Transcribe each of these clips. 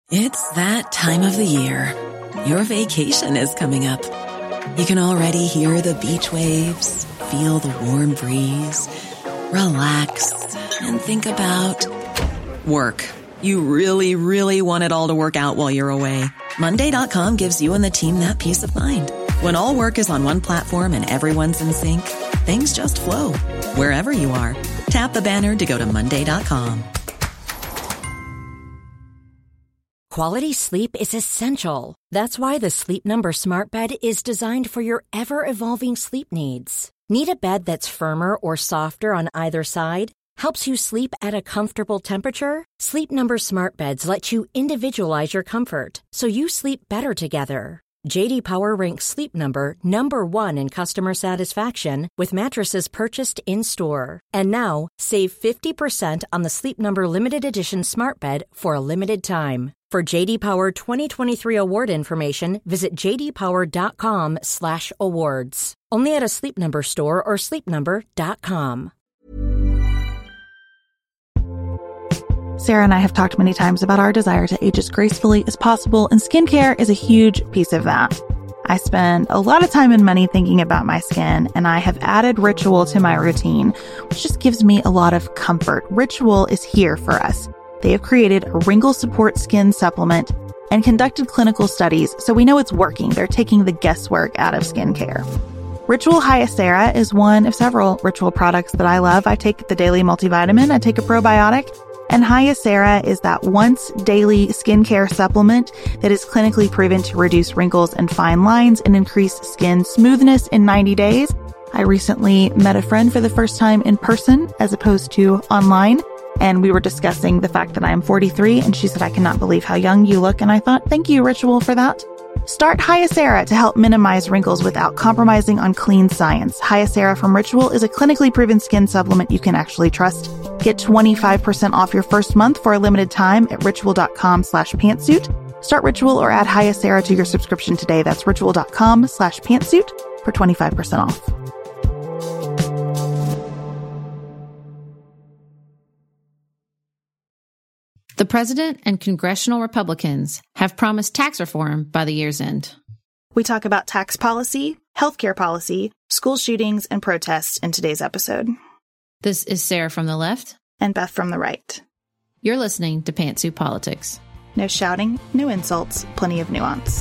It's that time of the year. Your vacation is coming up. You can already hear the beach waves, feel the warm breeze, relax, and think about work. You really, really want it all to work out while you're away. Monday.com gives you and the team that peace of mind. When all work is on one platform and everyone's in sync, things just flow. Wherever you are, tap the banner to go to Monday.com. Quality sleep is essential. That's why the Sleep Number Smart Bed is designed for your ever-evolving sleep needs. Need a bed that's firmer or softer on either side? Helps you sleep at a comfortable temperature? Sleep Number Smart Beds let you individualize your comfort, so you sleep better together. J.D. Power ranks Sleep Number number 1 in customer satisfaction with mattresses purchased in-store. And now, save 50% on the Sleep Number Limited Edition Smart Bed for a limited time. For J.D. Power 2023 award information, visit jdpower.com/awards. Only at a Sleep Number store or sleepnumber.com. Sarah and I have talked many times about our desire to age as gracefully as possible, and skincare is a huge piece of that. I spend a lot of time and money thinking about my skin, and I have added Ritual to my routine, which just gives me a lot of comfort. Ritual is here for us. They have created a wrinkle support skin supplement and conducted clinical studies, so we know it's working. They're taking the guesswork out of skincare. Ritual Hyacera is one of several Ritual products that I love. I take the daily multivitamin, I take a probiotic, and Hyacera is that once daily skincare supplement that is clinically proven to reduce wrinkles and fine lines and increase skin smoothness in 90 days. I recently met a friend for the first time in person as opposed to online, and we were discussing the fact that I am 43, and she said, "I cannot believe how young you look." And I thought, thank you, Ritual, for that. Start Hyacera to help minimize wrinkles without compromising on clean science. Hyacera from Ritual is a clinically proven skin supplement you can actually trust. Get 25% off your first month for a limited time at ritual.com/pantsuit. Start Ritual or add Hyacera to your subscription today. That's ritual.com/pantsuit for 25% off. The president and congressional Republicans have promised tax reform by the year's end. We talk about tax policy, healthcare policy, school shootings, and protests in today's episode. This is Sarah from the left. And Beth from the right. You're listening to Pantsuit Politics. No shouting, no insults, plenty of nuance.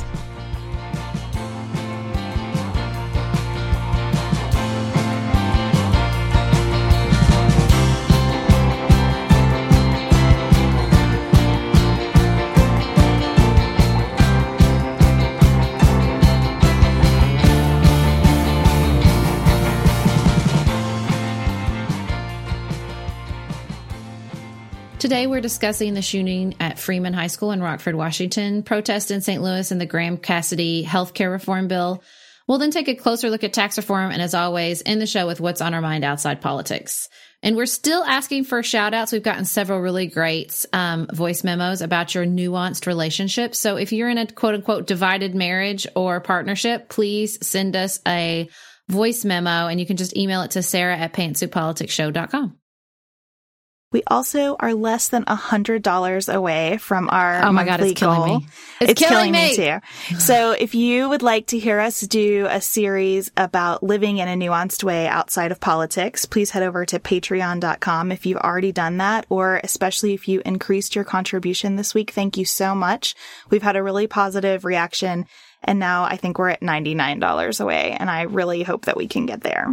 Today, we're discussing the shooting at Freeman High School in Rockford, Washington, protests in St. Louis, and the Graham Cassidy healthcare reform bill. We'll then take a closer look at tax reform, and as always, end the show with what's on our mind outside politics. And we're still asking for shout outs. We've gotten several really great voice memos about your nuanced relationships. So if you're in a quote unquote divided marriage or partnership, please send us a voice memo, and you can just email it to sarah@pantsuitpoliticsshow.com. We also are less than $100 away from our oh my God, it's goal. Killing me. It's killing me too. So if you would like to hear us do a series about living in a nuanced way outside of politics, please head over to patreon.com if you've already done that, or especially if you increased your contribution this week. Thank you so much. We've had a really positive reaction, and now I think we're at $99 away, and I really hope that we can get there.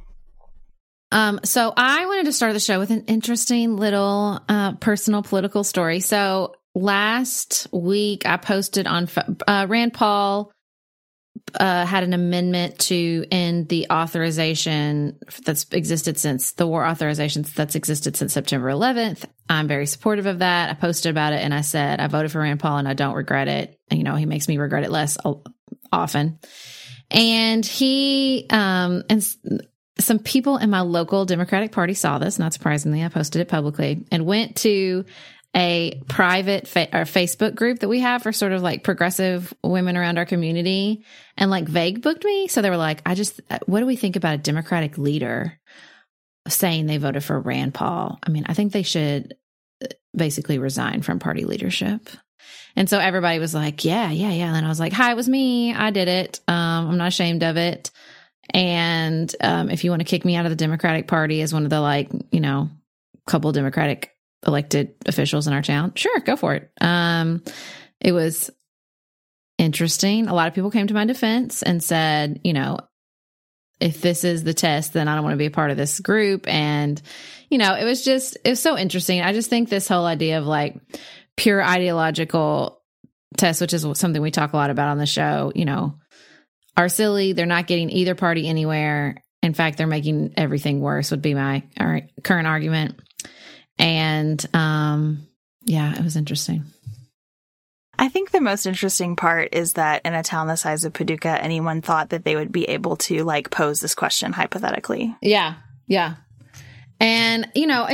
So I wanted to start the show with an interesting little personal political story. So last week I posted on Rand Paul had an amendment to end the authorization that's existed since the war authorizations that's existed since September 11th. I'm very supportive of that. I posted about it and I said, I voted for Rand Paul and I don't regret it. And, you know, he makes me regret it less often. And he, some people in my local Democratic Party saw this, not surprisingly. I posted it publicly and went to a private Facebook group that we have for sort of like progressive women around our community, and like vague booked me. So they were like, what do we think about a Democratic leader saying they voted for Rand Paul? I mean, I think they should basically resign from party leadership. And so everybody was like, yeah. And then I was like, hi, it was me. I did it. I'm not ashamed of it. And if you want to kick me out of the Democratic Party as one of the couple Democratic elected officials in our town, sure, go for it. It was interesting. A lot of people came to my defense and said, if this is the test, then I don't want to be a part of this group. And, it was so interesting. I just think this whole idea of like pure ideological tests, which is something we talk a lot about on the show, are silly. They're not getting either party anywhere. In fact, they're making everything worse would be my current argument. And, it was interesting. I think the most interesting part is that in a town the size of Paducah, anyone thought that they would be able to pose this question hypothetically. Yeah. And,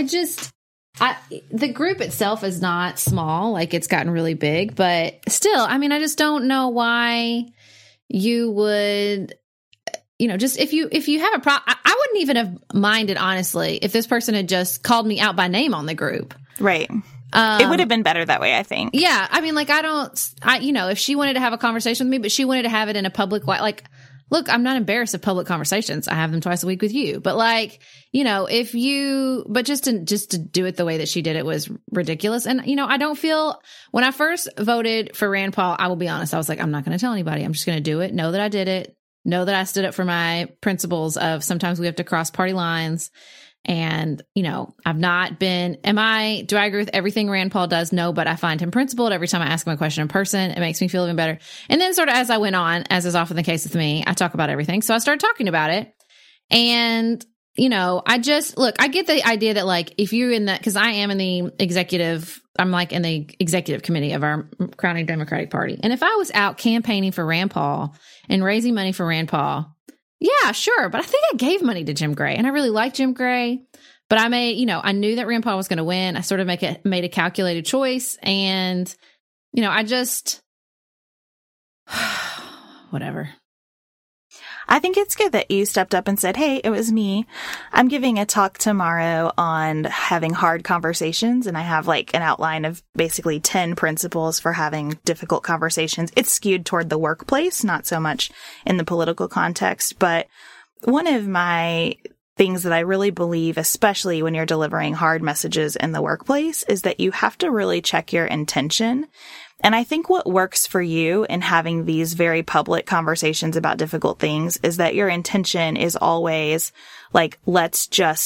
the group itself is not small, it's gotten really big, but still, I just don't know why you would, just if you have a problem, I wouldn't even have minded, honestly, if this person had just called me out by name on the group. Right. It would have been better that way, I think. Yeah. If she wanted to have a conversation with me, but she wanted to have it in a public way, look, I'm not embarrassed of public conversations. I have them twice a week with you, but just to do it the way that she did it was ridiculous. And, I don't feel, when I first voted for Rand Paul, I will be honest, I was like, I'm not going to tell anybody. I'm just going to do it. Know that I did it. Know that I stood up for my principles of sometimes we have to cross party lines. And, I've not been, do I agree with everything Rand Paul does? No, but I find him principled. Every time I ask him a question in person, it makes me feel even better. And then sort of as I went on, as is often the case with me, I talk about everything. So I started talking about it. And, I get the idea that if you're in that, because I am in the executive, I'm in the executive committee of our crowning Democratic Party. And if I was out campaigning for Rand Paul and raising money for Rand Paul, yeah, sure. But I think I gave money to Jim Gray and I really like Jim Gray, but I I knew that Rand Paul was going to win. I sort of made a calculated choice and, whatever. I think it's good that you stepped up and said, hey, it was me. I'm giving a talk tomorrow on having hard conversations. And I have an outline of basically 10 principles for having difficult conversations. It's skewed toward the workplace, not so much in the political context. But one of my things that I really believe, especially when you're delivering hard messages in the workplace, is that you have to really check your intention. And I think what works for you in having these very public conversations about difficult things is that your intention is always let's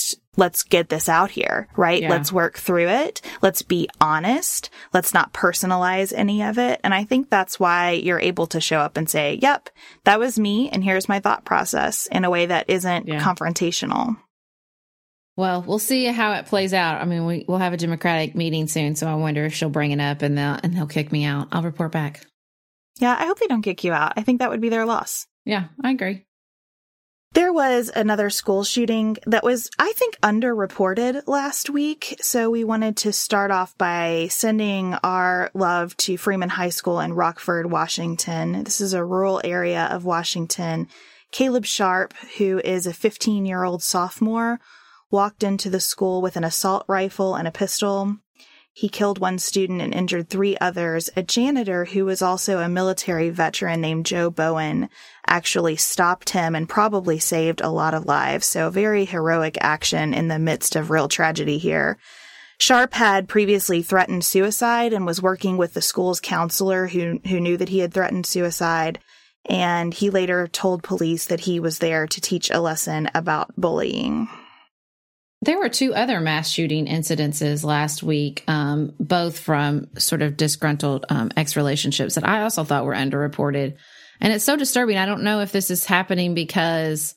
get this out here, right? Yeah. Let's work through it. Let's be honest. Let's not personalize any of it. And I think that's why you're able to show up and say, yep, that was me. And here's my thought process in a way that isn't confrontational. Well, we'll see how it plays out. We'll have a Democratic meeting soon, so I wonder if she'll bring it up and they'll kick me out. I'll report back. Yeah, I hope they don't kick you out. I think that would be their loss. Yeah, I agree. There was another school shooting that was, I think, underreported last week. So we wanted to start off by sending our love to Freeman High School in Rockford, Washington. This is a rural area of Washington. Caleb Sharp, who is a 15-year-old sophomore, walked into the school with an assault rifle and a pistol. He killed one student and injured 3 others. A janitor who was also a military veteran named Joe Bowen actually stopped him and probably saved a lot of lives. So very heroic action in the midst of real tragedy here. Sharp had previously threatened suicide and was working with the school's counselor who knew that he had threatened suicide. And he later told police that he was there to teach a lesson about bullying. There were 2 other mass shooting incidences last week, both from sort of disgruntled ex-relationships that I also thought were underreported. And it's so disturbing. I don't know if this is happening because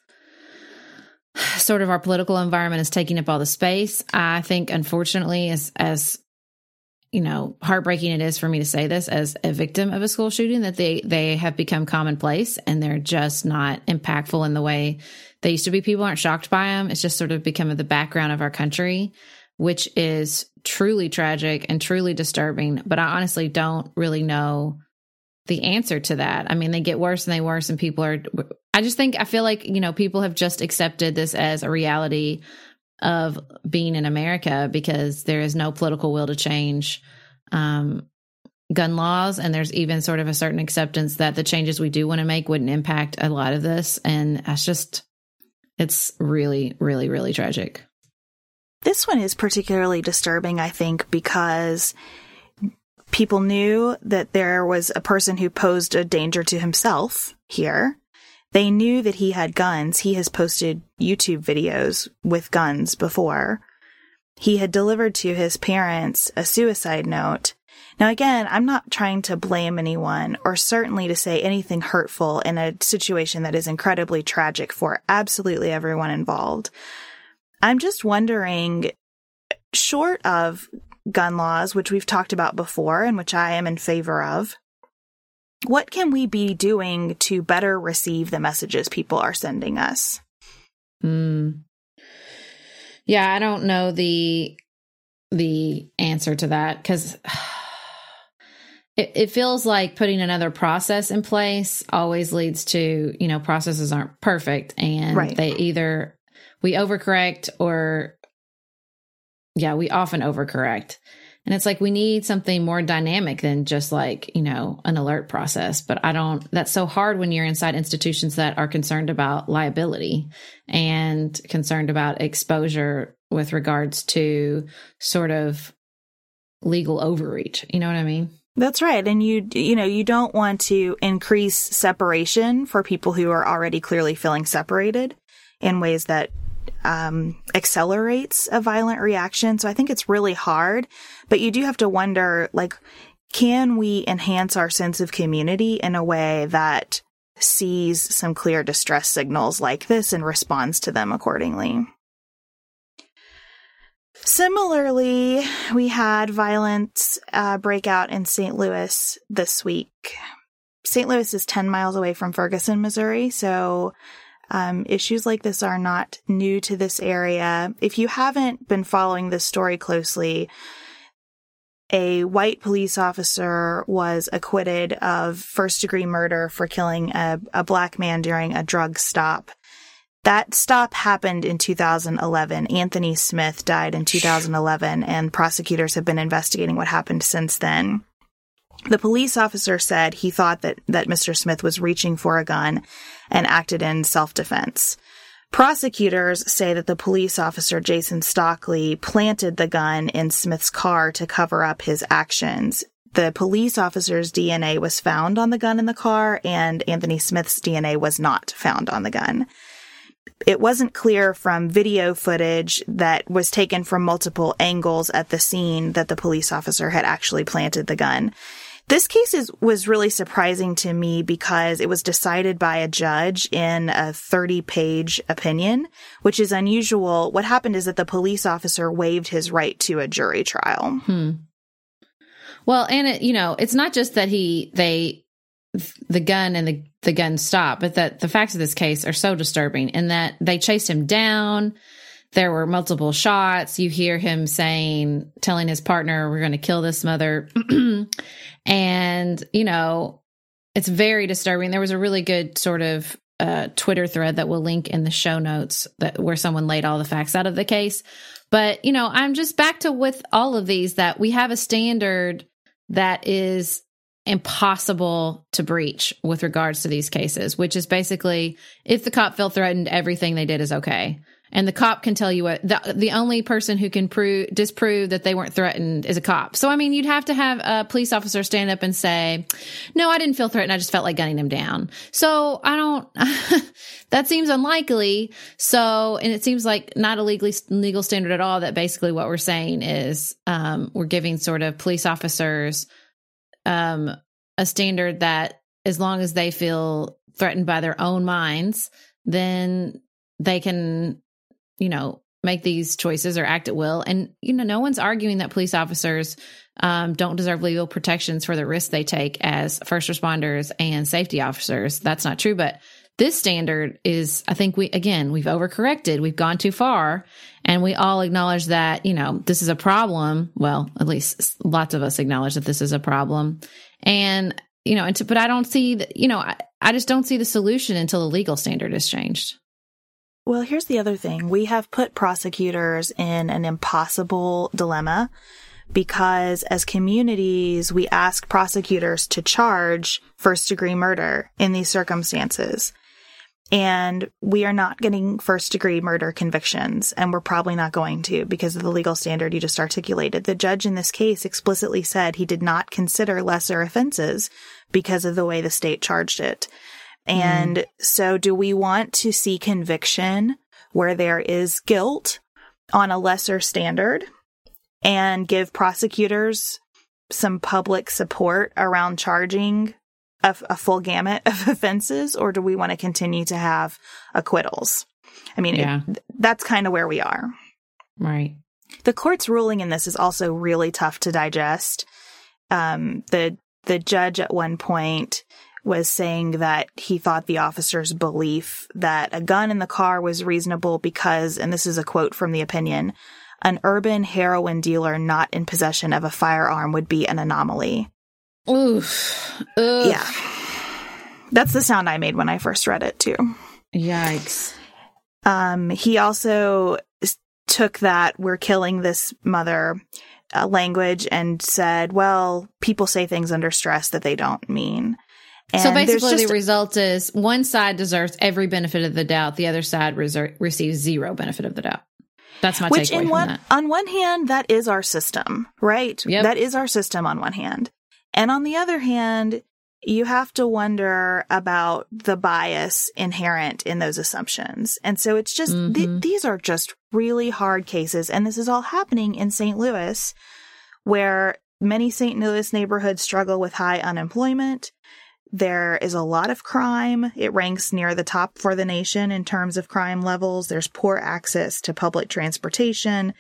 sort of our political environment is taking up all the space. I think, unfortunately, as heartbreaking it is for me to say this as a victim of a school shooting, that they have become commonplace and they're just not impactful in the way they used to be. People aren't shocked by them. It's just sort of become the background of our country, which is truly tragic and truly disturbing. But I honestly don't really know the answer to that. They get worse and worse, and I feel like, people have just accepted this as a reality of being in America because there is no political will to change gun laws. And there's even sort of a certain acceptance that the changes we do want to make wouldn't impact a lot of this. And it's really, really, really tragic. This one is particularly disturbing, I think, because people knew that there was a person who posed a danger to himself here. They knew that he had guns. He has posted YouTube videos with guns before. He had delivered to his parents a suicide note. Now, again, I'm not trying to blame anyone or certainly to say anything hurtful in a situation that is incredibly tragic for absolutely everyone involved. I'm just wondering, short of gun laws, which we've talked about before and which I am in favor of, what can we be doing to better receive the messages people are sending us? Yeah, I don't know the answer to that, because it feels like putting another process in place always leads to, processes aren't perfect, and right. We overcorrect we often overcorrect. And it's like, we need something more dynamic than just like, an alert process. But that's so hard when you're inside institutions that are concerned about liability and concerned about exposure with regards to sort of legal overreach. You know what I mean? That's right. And you don't want to increase separation for people who are already clearly feeling separated in ways that accelerates a violent reaction. So I think it's really hard, but you do have to wonder, like, can we enhance our sense of community in a way that sees some clear distress signals like this and responds to them accordingly? Similarly, we had violence break out in St. Louis this week. St. Louis is 10 miles away from Ferguson, Missouri, so issues like this are not new to this area. If you haven't been following this story closely, a white police officer was acquitted of first-degree murder for killing a black man during a drug stop. That stop happened in 2011. Anthony Smith died in 2011, and prosecutors have been investigating what happened since then. The police officer said he thought that Mr. Smith was reaching for a gun and acted in self-defense. Prosecutors say that the police officer, Jason Stockley, planted the gun in Smith's car to cover up his actions. The police officer's DNA was found on the gun in the car, and Anthony Smith's DNA was not found on the gun. It wasn't clear from video footage that was taken from multiple angles at the scene that the police officer had actually planted the gun. This case was really surprising to me because it was decided by a judge in a 30-page opinion, which is unusual. What happened is that the police officer waived his right to a jury trial. Well, and it's not just that the gun and the gun stopped, but that the facts of this case are so disturbing in that they chased him down. There were multiple shots. You hear him telling his partner, "We're going to kill this mother." And, it's very disturbing. There was a really good sort of Twitter thread that we'll link in the show notes where someone laid all the facts out of the case. But, I'm just back to with all of these that we have a standard that is impossible to breach with regards to these cases, which is basically if the cop felt threatened, everything they did is okay. And the cop can tell you what the only person who can disprove that they weren't threatened is a cop. So, you'd have to have a police officer stand up and say, "No, I didn't feel threatened. I just felt like gunning him down." So that seems unlikely. So, and it seems like not a legal standard at all, that basically what we're saying is, we're giving sort of police officers, a standard that as long as they feel threatened by their own minds, then they can, make these choices or act at will. And, no one's arguing that police officers don't deserve legal protections for the risks they take as first responders and safety officers. That's not true. But this standard is, I think we've overcorrected. We've gone too far. And we all acknowledge that, this is a problem. Well, at least lots of us acknowledge that this is a problem. And, but I don't see I just don't see the solution until the legal standard is changed. Well, here's the other thing. We have put prosecutors in an impossible dilemma because as communities, we ask prosecutors to charge first-degree murder in these circumstances. And we are not getting first-degree murder convictions, and we're probably not going to because of the legal standard you just articulated. The judge in this case explicitly said he did not consider lesser offenses because of the way the state charged it. And so do we want to see conviction where there is guilt on a lesser standard and give prosecutors some public support around charging a full gamut of offenses, or do we want to continue to have acquittals? I mean, that's kind of where we are. Right. The court's ruling in this is also really tough to digest. The judge at one point was saying that he thought the officer's belief that a gun in the car was reasonable because, and this is a quote from the opinion, an urban heroin dealer not in possession of a firearm would be an anomaly. Oof. Yeah. That's the sound I made when I first read it, too. Yikes. He also took that "we're killing this mother" language and said, well, people say things under stress that they don't mean. And so basically the result is one side deserves every benefit of the doubt. The other side receives zero benefit of the doubt. That's my takeaway from that. On one hand, that is our system, right? Yep. That is our system on one hand. And on the other hand, you have to wonder about the bias inherent in those assumptions. And so it's just, these are just really hard cases. And this is all happening in St. Louis, where many St. Louis neighborhoods struggle with high unemployment. There is a lot of crime. It ranks near the top for the nation in terms of crime levels. There's poor access to public transportation.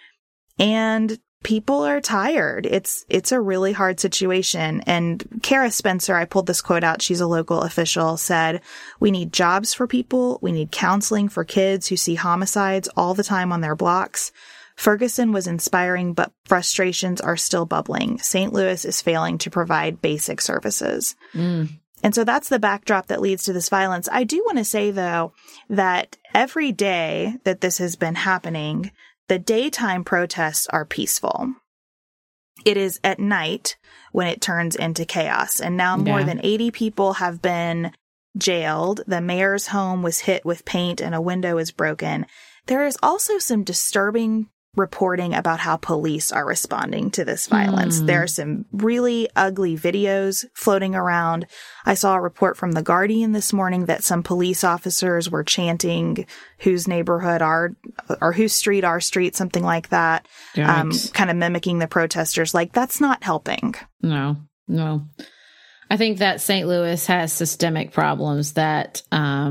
And people are tired. It's a really hard situation. And Kara Spencer, I pulled this quote out. She's a local official, said, "We need jobs for people. We need counseling for kids who see homicides all the time on their blocks. Ferguson was inspiring, but frustrations are still bubbling. St. Louis is failing to provide basic services." And so that's the backdrop that leads to this violence. I do want to say, though, that every day that this has been happening, the daytime protests are peaceful. It is at night when it turns into chaos. And now more than 80 people have been jailed. The mayor's home was hit with paint and a window is broken. There is also some disturbing reporting about how police are responding to this violence. There are some really ugly videos floating around. I saw a report from The Guardian this morning that some police officers were chanting "whose neighborhood our," or "whose street our street," something like that, kind of mimicking the protesters. Like, that's not helping. No. I think that St. Louis has systemic problems that,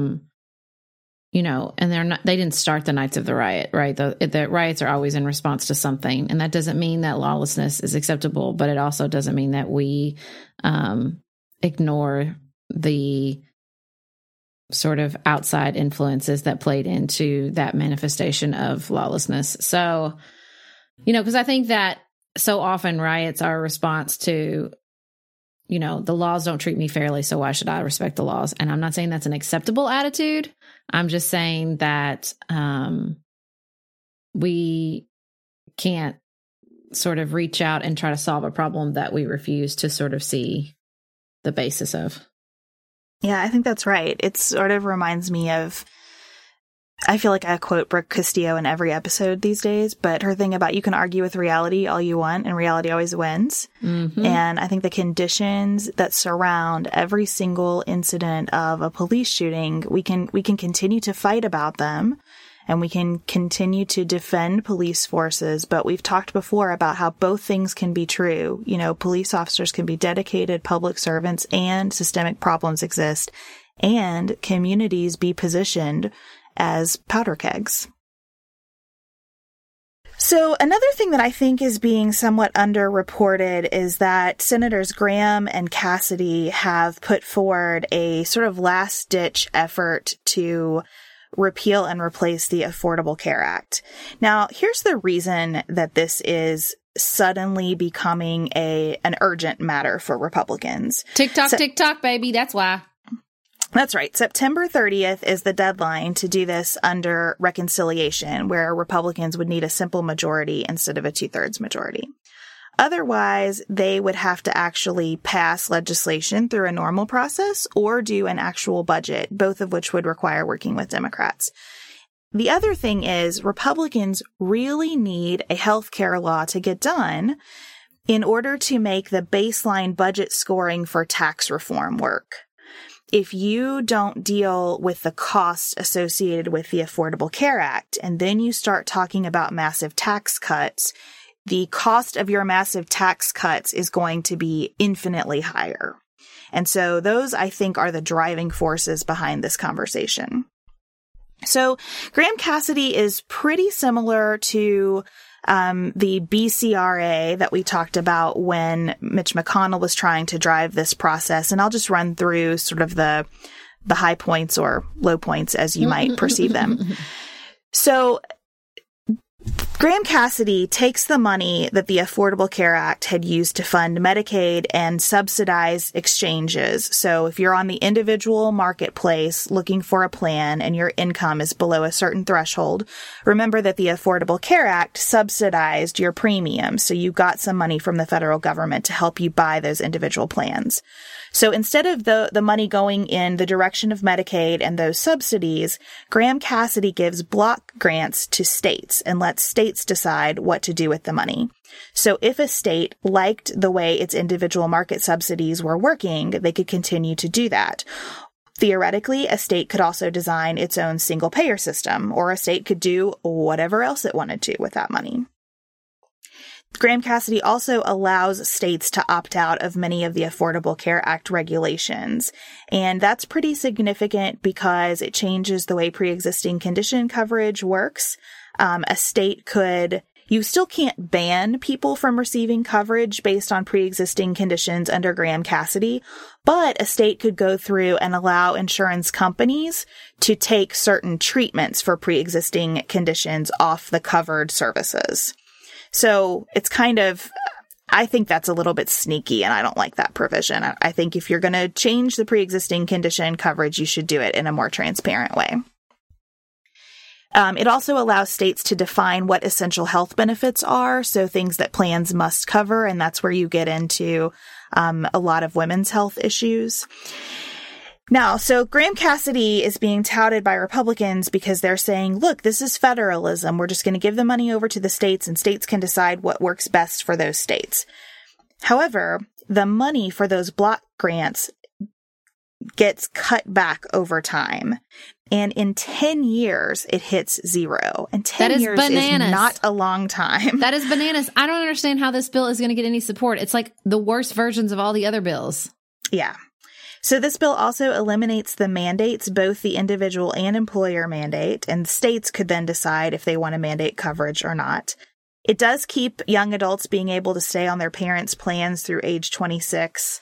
and they didn't start the nights of the riot, right? The riots are always in response to something. And that doesn't mean that lawlessness is acceptable, but it also doesn't mean that we ignore the sort of outside influences that played into that manifestation of lawlessness. So, because I think that so often riots are a response to, the laws don't treat me fairly, so why should I respect the laws? And I'm not saying that's an acceptable attitude. I'm just saying that we can't sort of reach out and try to solve a problem that we refuse to sort of see the basis of. Yeah, I think that's right. It sort of reminds me of, I feel like I quote Brooke Castillo in every episode these days, but her thing about you can argue with reality all you want and reality always wins. And I think the conditions that surround every single incident of a police shooting, we can continue to fight about them and we can continue to defend police forces. But we've talked before about how both things can be true. Police officers can be dedicated public servants and systemic problems exist, and communities be positioned as powder kegs. So another thing that I think is being somewhat underreported is that Senators Graham and Cassidy have put forward a sort of last-ditch effort to repeal and replace the Affordable Care Act. Now, here's the reason that this is suddenly becoming an urgent matter for Republicans. TikTok, baby. That's why. That's right. September 30th is the deadline to do this under reconciliation, where Republicans would need a simple majority instead of a 2/3 majority. Otherwise, they would have to actually pass legislation through a normal process or do an actual budget, both of which would require working with Democrats. The other thing is Republicans really need a health care law to get done in order to make the baseline budget scoring for tax reform work. If you don't deal with the costs associated with the Affordable Care Act, and then you start talking about massive tax cuts, the cost of your massive tax cuts is going to be infinitely higher. And so those, I think, are the driving forces behind this conversation. So Graham Cassidy is pretty similar to the BCRA that we talked about when Mitch McConnell was trying to drive this process. And I'll just run through sort of the high points or low points as you might perceive them. So Graham Cassidy takes the money that the Affordable Care Act had used to fund Medicaid and subsidize exchanges. So if you're on the individual marketplace looking for a plan and your income is below a certain threshold, remember that the Affordable Care Act subsidized your premium. So you got some money from the federal government to help you buy those individual plans. So instead of the money going in the direction of Medicaid and those subsidies, Graham Cassidy gives block grants to states and lets states decide what to do with the money. So if a state liked the way its individual market subsidies were working, they could continue to do that. Theoretically, a state could also design its own single payer system, or a state could do whatever else it wanted to with that money. Graham Cassidy also allows states to opt out of many of the Affordable Care Act regulations. And that's pretty significant because it changes the way pre-existing condition coverage works. A state you still can't ban people from receiving coverage based on pre-existing conditions under Graham Cassidy, but a state could go through and allow insurance companies to take certain treatments for pre-existing conditions off the covered services. So it's I think that's a little bit sneaky, and I don't like that provision. I think if you're going to change the pre-existing condition coverage, you should do it in a more transparent way. It also allows states to define what essential health benefits are, so things that plans must cover, and that's where you get into a lot of women's health issues. Now, so Graham Cassidy is being touted by Republicans because they're saying, look, this is federalism. We're just going to give the money over to the states and states can decide what works best for those states. However, the money for those block grants gets cut back over time. And in 10 years, it hits zero. And 10 years is not a long time. That is bananas. I don't understand how this bill is going to get any support. It's like the worst versions of all the other bills. Yeah. So this bill also eliminates the mandates, both the individual and employer mandate, and states could then decide if they want to mandate coverage or not. It does keep young adults being able to stay on their parents' plans through age 26.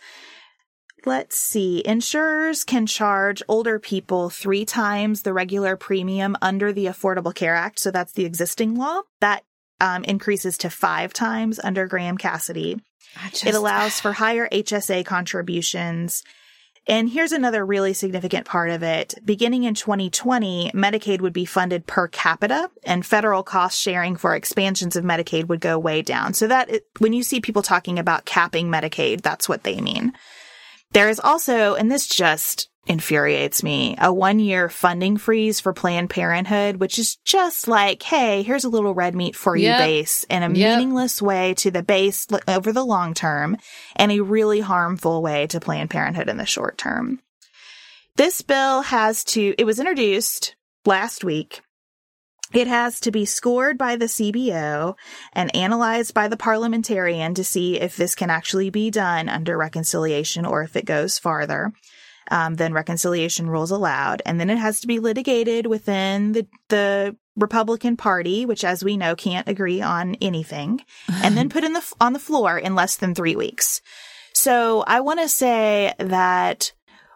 Let's see. Insurers can charge older people 3 times the regular premium under the Affordable Care Act. So that's the existing law. That increases to 5 times under Graham Cassidy. It allows for higher HSA contributions. And here's another really significant part of it. Beginning in 2020, Medicaid would be funded per capita, and federal cost sharing for expansions of Medicaid would go way down. So when you see people talking about capping Medicaid, that's what they mean. There is also, and this just infuriates me, a 1-year funding freeze for Planned Parenthood, which is just like, hey, here's a little red meat for you base in a meaningless way to the base over the long term and a really harmful way to Planned Parenthood in the short term. This bill it was introduced last week. It has to be scored by the CBO and analyzed by the parliamentarian to see if this can actually be done under reconciliation or if it goes farther. Then reconciliation rules allowed. And then it has to be litigated within the Republican Party, which, as we know, can't agree on anything, and then put on the floor in less than 3 weeks. So I want to say that,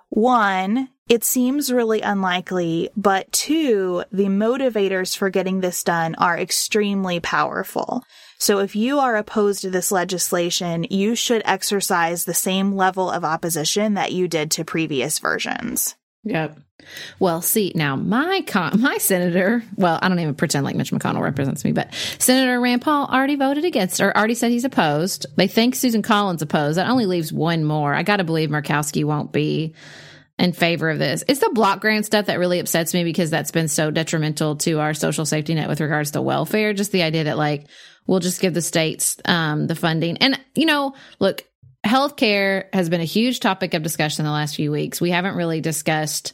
1, it seems really unlikely, but 2, the motivators for getting this done are extremely powerful. So if you are opposed to this legislation, you should exercise the same level of opposition that you did to previous versions. Yep. Well, see, now my senator, well, I don't even pretend like Mitch McConnell represents me, but Senator Rand Paul already voted against, or already said he's opposed. They think Susan Collins opposed. That only leaves one more. I got to believe Murkowski won't be in favor of this. It's the block grant stuff that really upsets me, because that's been so detrimental to our social safety net with regards to welfare. Just the idea that, like, we'll just give the states the funding. And, look, healthcare has been a huge topic of discussion in the last few weeks. We haven't really discussed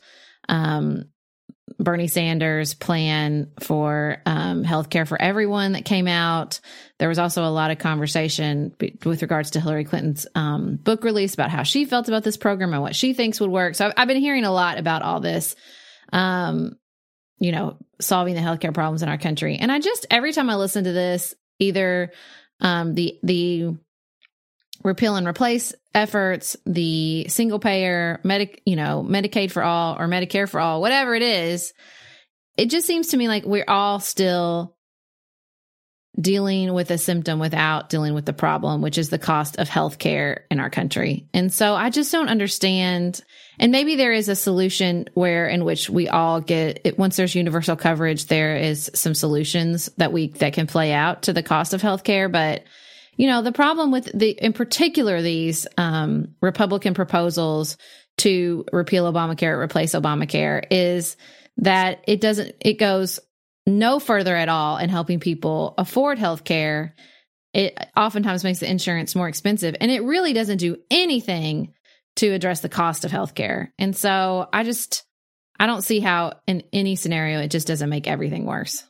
Bernie Sanders' plan for healthcare for everyone that came out. There was also a lot of conversation with regards to Hillary Clinton's book release about how she felt about this program and what she thinks would work. So I've been hearing a lot about all this, solving the healthcare problems in our country. And every time I listen to this, either the repeal and replace efforts, the single payer, Medicaid for all or Medicare for all, whatever it is, it just seems to me like we're all still dealing with a symptom without dealing with the problem, which is the cost of healthcare in our country. And so I just don't understand. And maybe there is a solution in which we all get it. Once there's universal coverage, there is some solutions that can play out to the cost of healthcare. But the problem with in particular, these Republican proposals to repeal Obamacare, replace Obamacare, is that it goes no further at all in helping people afford health care. It oftentimes makes the insurance more expensive, and it really doesn't do anything to address the cost of health care. And so I don't see how in any scenario it just doesn't make everything worse.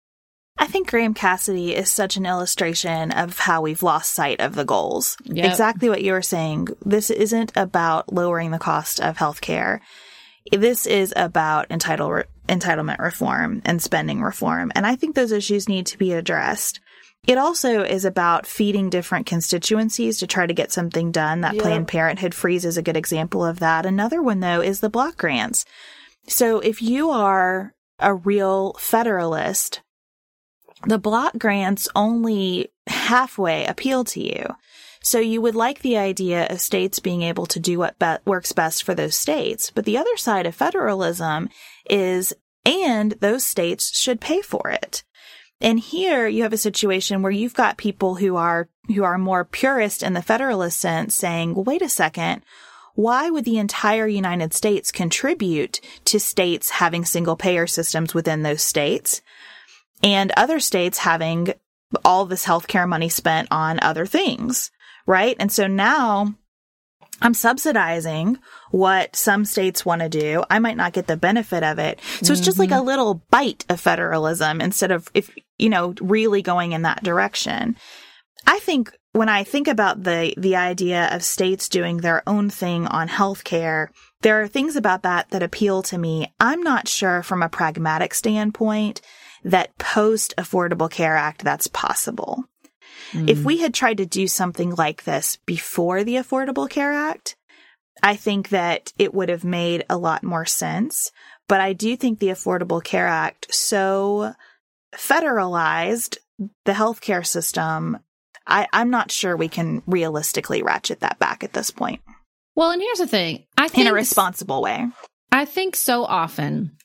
I think Graham Cassidy is such an illustration of how we've lost sight of the goals. Yep. Exactly what you were saying. This isn't about lowering the cost of healthcare. This is about entitlement reform and spending reform. And I think those issues need to be addressed. It also is about feeding different constituencies to try to get something done. That Planned Parenthood freeze is a good example of that. Another one, though, is the block grants. So if you are a real federalist, the block grants only halfway appeal to you. So you would like the idea of states being able to do what works best for those states. But the other side of federalism is, and those states should pay for it. And here you have a situation where you've got people who are more purist in the federalist sense saying, well, wait a second. Why would the entire United States contribute to states having single payer systems within those states, and other states having all this healthcare money spent on other things, right? And so now I'm subsidizing what some states want to do. I might not get the benefit of it. So it's just like a little bite of federalism instead of, really going in that direction. I think when I think about the idea of states doing their own thing on healthcare, there are things about that appeal to me. I'm not sure from a pragmatic standpoint that post-Affordable Care Act that's possible. If we had tried to do something like this before the Affordable Care Act, I think that it would have made a lot more sense. But I do think the Affordable Care Act so federalized the healthcare system, I'm not sure we can realistically ratchet that back at this point. Well, and here's the thing. I think in a responsible way. I think so often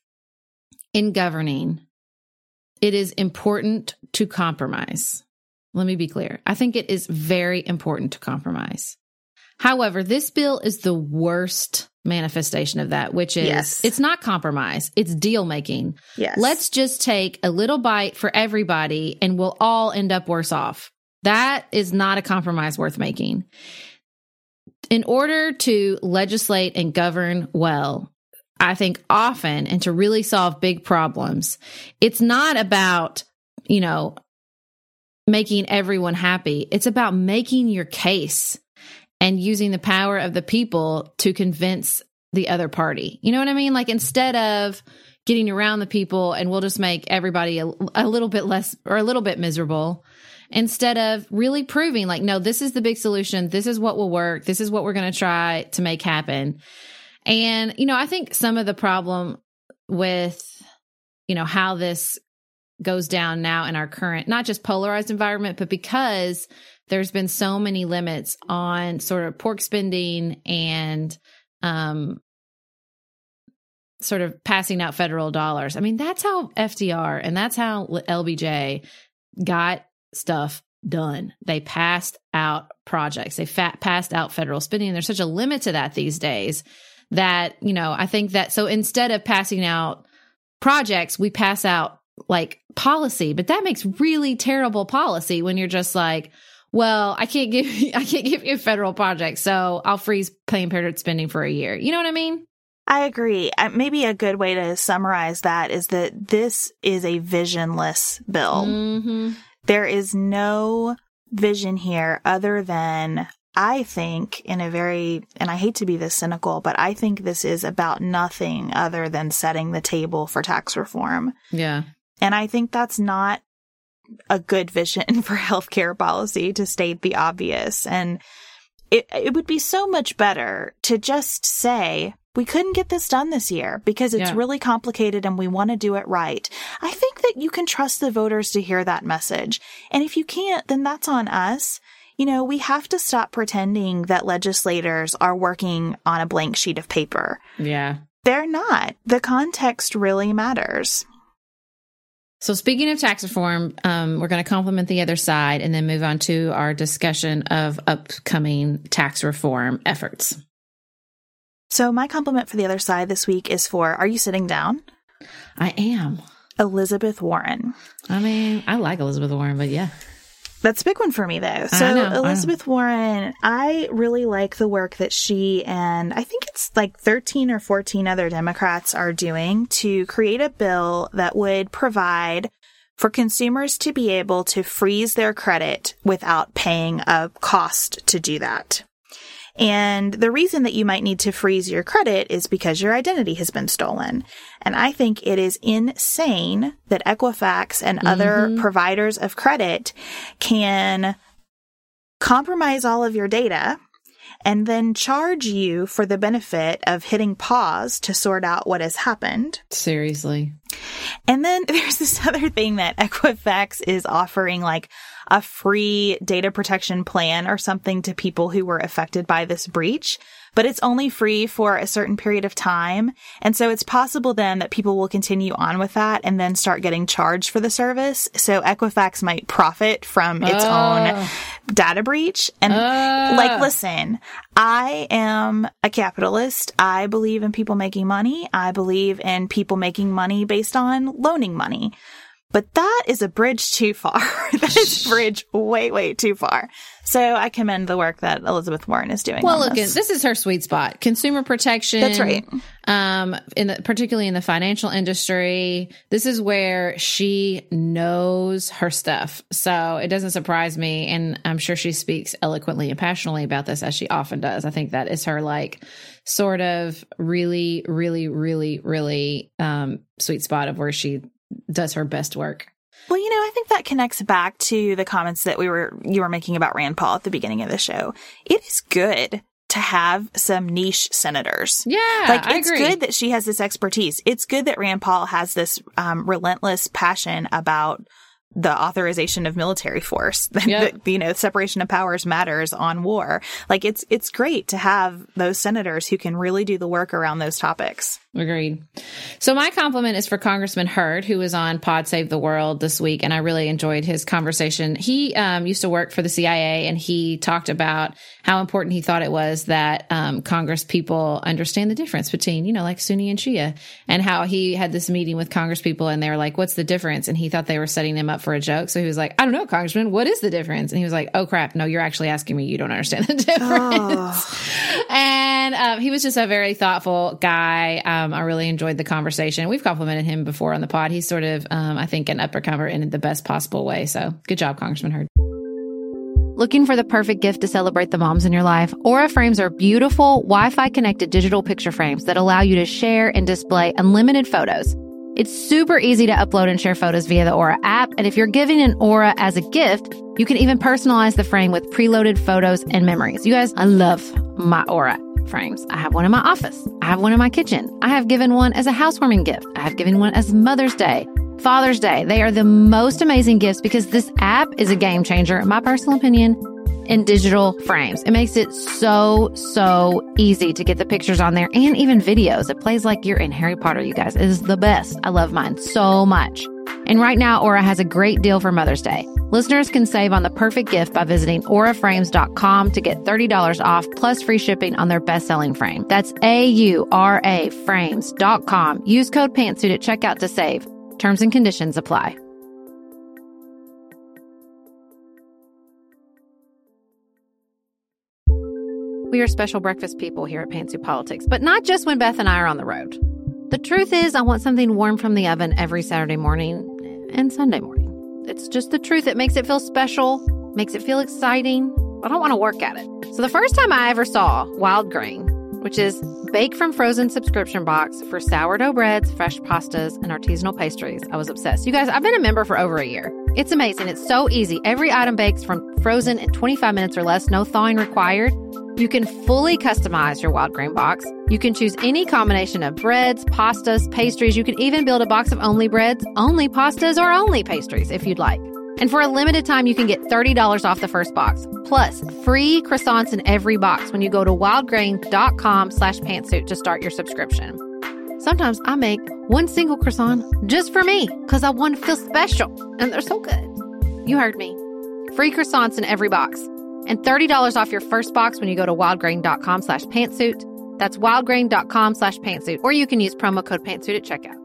in governing, it is important to compromise. Let me be clear. I think it is very important to compromise. However, this bill is the worst manifestation of that, which is It's not compromise. It's deal making. Yes. Let's just take a little bite for everybody and we'll all end up worse off. That is not a compromise worth making. In order to legislate and govern well, I think often, and to really solve big problems, it's not about, making everyone happy. It's about making your case and using the power of the people to convince the other party. You know what I mean? Like, instead of getting around the people and we'll just make everybody a little bit less or a little bit miserable, instead of really proving like, no, this is the big solution. This is what will work. This is what we're going to try to make happen. And, I think some of the problem with, how this goes down now in our current, not just polarized environment, but because there's been so many limits on sort of pork spending and sort of passing out federal dollars. I mean, that's how FDR and that's how LBJ got stuff done. They passed out projects. They passed out federal spending. And there's such a limit to that these days that, you know, I think that, so instead of passing out projects, we pass out like policy, but that makes really terrible policy when you're just like, well, I can't give you a federal project, so I'll freeze planned parenthood spending for a year. You know what I mean? I agree. Maybe a good way to summarize that is that this is a visionless bill. Mm-hmm. There is no vision here other than, I think, and I hate to be this cynical, but I think this is about nothing other than setting the table for tax reform. Yeah. And I think that's not a good vision for healthcare policy, to state the obvious. And it would be so much better to just say, we couldn't get this done this year because it's really complicated and we want to do it right. I think that you can trust the voters to hear that message. And if you can't, then that's on us. You know, we have to stop pretending that legislators are working on a blank sheet of paper. Yeah. They're not. The context really matters. So speaking of tax reform, we're going to compliment the other side and then move on to our discussion of upcoming tax reform efforts. So my compliment for the other side this week is for, are you sitting down? I am. Elizabeth Warren. I mean, I like Elizabeth Warren, but yeah. That's a big one for me, though. So Elizabeth Warren, I really like the work that she and I think it's like 13 or 14 other Democrats are doing to create a bill that would provide for consumers to be able to freeze their credit without paying a cost to do that. And the reason that you might need to freeze your credit is because your identity has been stolen. And I think it is insane that Equifax and other providers of credit can compromise all of your data and then charge you for the benefit of hitting pause to sort out what has happened. Seriously. And then there's this other thing that Equifax is offering, like a free data protection plan or something to people who were affected by this breach, but it's only free for a certain period of time. And so it's possible then that people will continue on with that and then start getting charged for the service. So Equifax might profit from its own data breach. And like, listen, I am a capitalist. I believe in people making money. I believe in people making money based on loaning money. But that is a bridge too far. That is a bridge way, way too far. So I commend the work that Elizabeth Warren is doing. Well, look, this is her sweet spot. Consumer protection. That's right. Particularly in the financial industry, this is where she knows her stuff. So it doesn't surprise me. And I'm sure she speaks eloquently and passionately about this, as she often does. I think that is her like sort of really, really, really, really sweet spot of where she does her best work. Well, you know, I think that connects back to the comments that you were making about Rand Paul at the beginning of the show. It is good to have some niche senators. Yeah, like I it's agree. good that she has this expertise. It's good that Rand Paul has this relentless passion about the authorization of military force. Yep. You know, separation of powers matters on war. Like it's great to have those senators who can really do the work around those topics. Agreed. So my compliment is for Congressman Hurd, who was on Pod Save the World this week, and I really enjoyed his conversation. He used to work for the CIA, and he talked about how important he thought it was that Congress people understand the difference between, you know, like Sunni and Shia, and how he had this meeting with Congress people, and they were like, what's the difference? And he thought they were setting him up for a joke. So he was like, I don't know, Congressman, what is the difference? And he was like, oh, crap. No, you're actually asking me. You don't understand the difference. Oh. And he was just a very thoughtful guy. I really enjoyed the conversation. We've complimented him before on the pod. He's sort of, I think, an uppercomer in the best possible way. So good job, Congressman Hurd. Looking for the perfect gift to celebrate the moms in your life? Aura frames are beautiful, Wi-Fi connected digital picture frames that allow you to share and display unlimited photos. It's super easy to upload and share photos via the Aura app. And if you're giving an Aura as a gift, you can even personalize the frame with preloaded photos and memories. You guys, I love my Aura frames. I have one in my office. I have one in my kitchen. I have given one as a housewarming gift. I have given one as Mother's Day, Father's Day. They are the most amazing gifts because this app is a game changer, in my personal opinion. in digital frames. It makes it so easy to get the pictures on there and even videos. It plays like you're in Harry Potter, you guys. It is the best. I love mine so much. And right now, Aura has a great deal for Mother's Day. Listeners can save on the perfect gift by visiting auraframes.com to get $30 off plus free shipping on their best-selling frame. That's AURA frames.com. Use code PANTSUIT at checkout to save. Terms and conditions apply. We are special breakfast people here at Pantsuit Politics, but not just when Beth and I are on the road. The truth is, I want something warm from the oven every Saturday morning and Sunday morning. It's just the truth. It makes it feel special, makes it feel exciting. I don't want to work at it. So the first time I ever saw Wild Grain, which is bake from frozen subscription box for sourdough breads, fresh pastas, and artisanal pastries, I was obsessed. You guys, I've been a member for over a year. It's amazing. It's so easy. Every item bakes from frozen in 25 minutes or less, no thawing required. You can fully customize your Wild Grain box. You can choose any combination of breads, pastas, pastries. You can even build a box of only breads, only pastas, or only pastries if you'd like. And for a limited time, you can get $30 off the first box, plus free croissants in every box when you go to wildgrain.com/pantsuit to start your subscription. Sometimes I make one single croissant just for me because I want to feel special, and they're so good. You heard me. Free croissants in every box. And $30 off your first box when you go to wildgrain.com/pantsuit. That's wildgrain.com/pantsuit. Or you can use promo code pantsuit at checkout.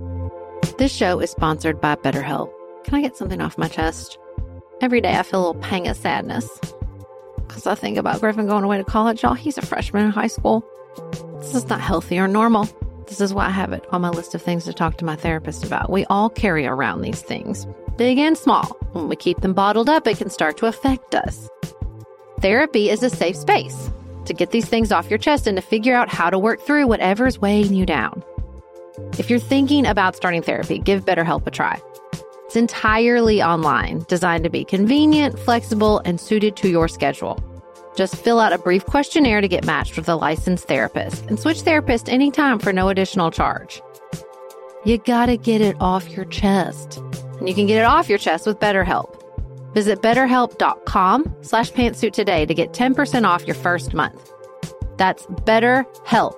This show is sponsored by BetterHelp. Can I get something off my chest? Every day I feel a little pang of sadness because I think about Griffin going away to college. Y'all, he's a freshman in high school. This is not healthy or normal. This is why I have it on my list of things to talk to my therapist about. We all carry around these things, big and small. When we keep them bottled up, it can start to affect us. Therapy is a safe space to get these things off your chest and to figure out how to work through whatever's weighing you down. If you're thinking about starting therapy, give BetterHelp a try. It's entirely online, designed to be convenient, flexible, and suited to your schedule. Just fill out a brief questionnaire to get matched with a licensed therapist and switch therapists anytime for no additional charge. You gotta get it off your chest. And you can get it off your chest with BetterHelp. Visit betterhelp.com/pantsuit today to get 10% off your first month. That's BetterHelp,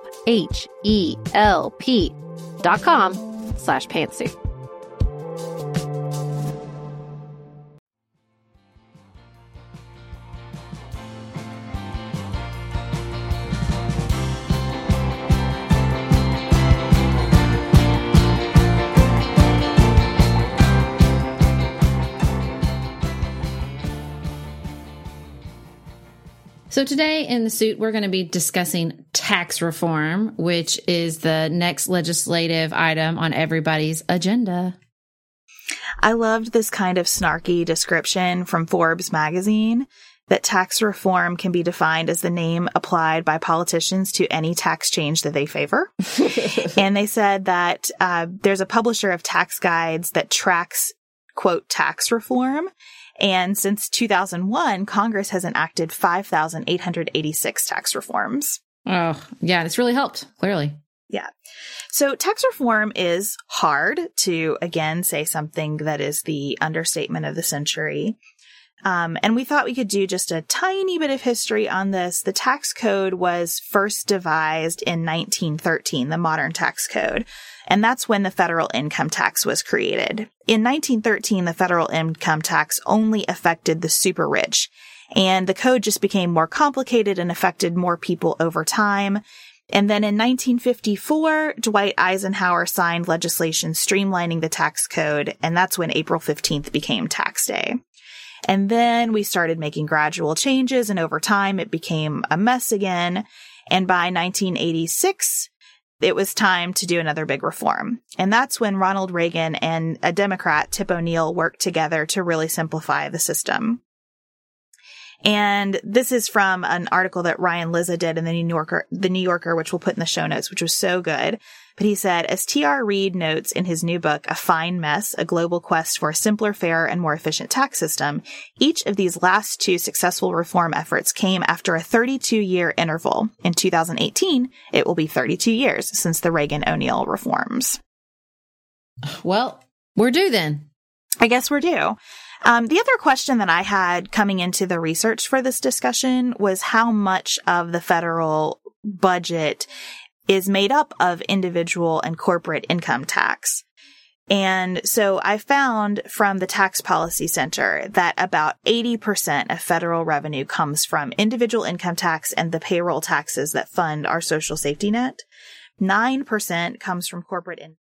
HELP.com/pantsuit. So today in the suit, we're going to be discussing tax reform, which is the next legislative item on everybody's agenda. I loved this kind of snarky description from Forbes magazine that tax reform can be defined as the name applied by politicians to any tax change that they favor. And they said that there's a publisher of tax guides that tracks, quote, tax reform. And since 2001, Congress has enacted 5,886 tax reforms. Oh, yeah, it's really helped, clearly. Yeah. So tax reform is hard, to, again, say something that is the understatement of the century. And we thought we could do just a tiny bit of history on this. The tax code was first devised in 1913, the modern tax code. And that's when the federal income tax was created. In 1913, the federal income tax only affected the super rich. And the code just became more complicated and affected more people over time. And then in 1954, Dwight Eisenhower signed legislation streamlining the tax code. And that's when April 15th became tax day. And then we started making gradual changes, and over time it became a mess again. And by 1986, it was time to do another big reform. And that's when Ronald Reagan and a Democrat, Tip O'Neill, worked together to really simplify the system. And this is from an article that Ryan Lizza did in the New Yorker, which we'll put in the show notes, which was so good. But he said, as T.R. Reid notes in his new book, A Fine Mess, A Global Quest for a Simpler, Fairer, and More Efficient Tax System, each of these last two successful reform efforts came after a 32-year interval. In 2018, it will be 32 years since the Reagan-O'Neill reforms. Well, we're due then. I guess we're due. The other question that I had coming into the research for this discussion was how much of the federal budget is made up of individual and corporate income tax. And so I found from the Tax Policy Center that about 80% of federal revenue comes from individual income tax and the payroll taxes that fund our social safety net. 9% comes from corporate income.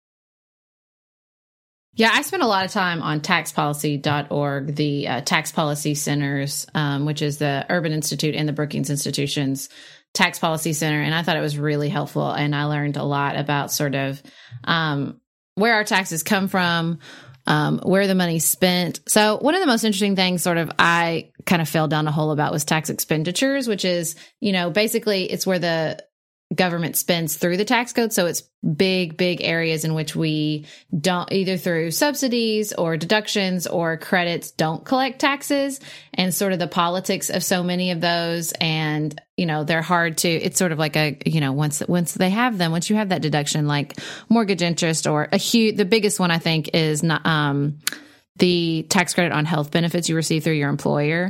Yeah, I spent a lot of time on taxpolicy.org, the Tax Policy Centers, which is the Urban Institute and the Brookings Institution's Tax Policy Center. And I thought it was really helpful. And I learned a lot about sort of where our taxes come from, where the money's spent. So one of the most interesting things sort of I kind of fell down a hole about was tax expenditures, which is, basically it's where the government spends through the tax code. So it's big areas in which we don't, either through subsidies or deductions or credits, don't collect taxes, and sort of the politics of so many of those. And, they're hard to, it's sort of like once they have them, once you have that deduction, like mortgage interest or the biggest one I think is not, the tax credit on health benefits you receive through your employer.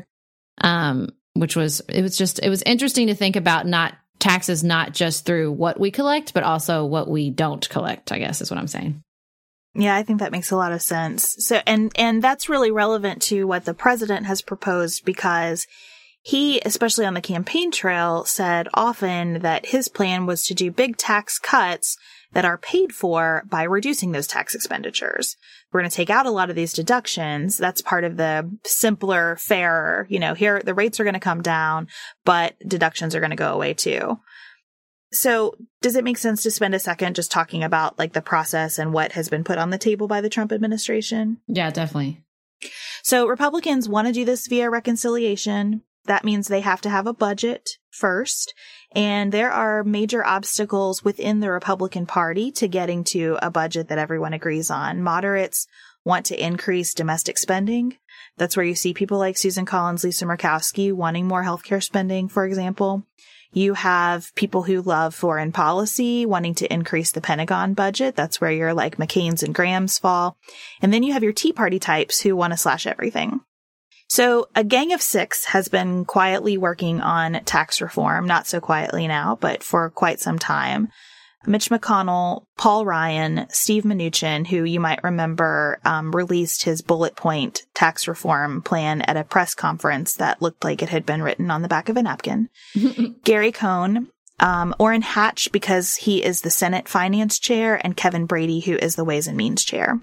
It was interesting to think about taxes not just through what we collect, but also what we don't collect, I guess is what I'm saying. Yeah, I think that makes a lot of sense. So, and that's really relevant to what the president has proposed, because he, especially on the campaign trail, said often that his plan was to do big tax cuts that are paid for by reducing those tax expenditures. We're going to take out a lot of these deductions. That's part of the simpler, fairer, here the rates are going to come down, but deductions are going to go away too. So does it make sense to spend a second just talking about like the process and what has been put on the table by the Trump administration? Yeah, definitely. So Republicans want to do this via reconciliation. That means they have to have a budget first. And there are major obstacles within the Republican Party to getting to a budget that everyone agrees on. Moderates want to increase domestic spending. That's where you see people like Susan Collins, Lisa Murkowski wanting more healthcare spending, for example. You have people who love foreign policy wanting to increase the Pentagon budget. That's where your like McCain's and Graham's fall. And then you have your Tea Party types who want to slash everything. So a gang of six has been quietly working on tax reform, not so quietly now, but for quite some time. Mitch McConnell, Paul Ryan, Steve Mnuchin, who you might remember released his bullet point tax reform plan at a press conference that looked like it had been written on the back of a napkin. Gary Cohn, Orrin Hatch, because he is the Senate Finance Chair, and Kevin Brady, who is the Ways and Means Chair.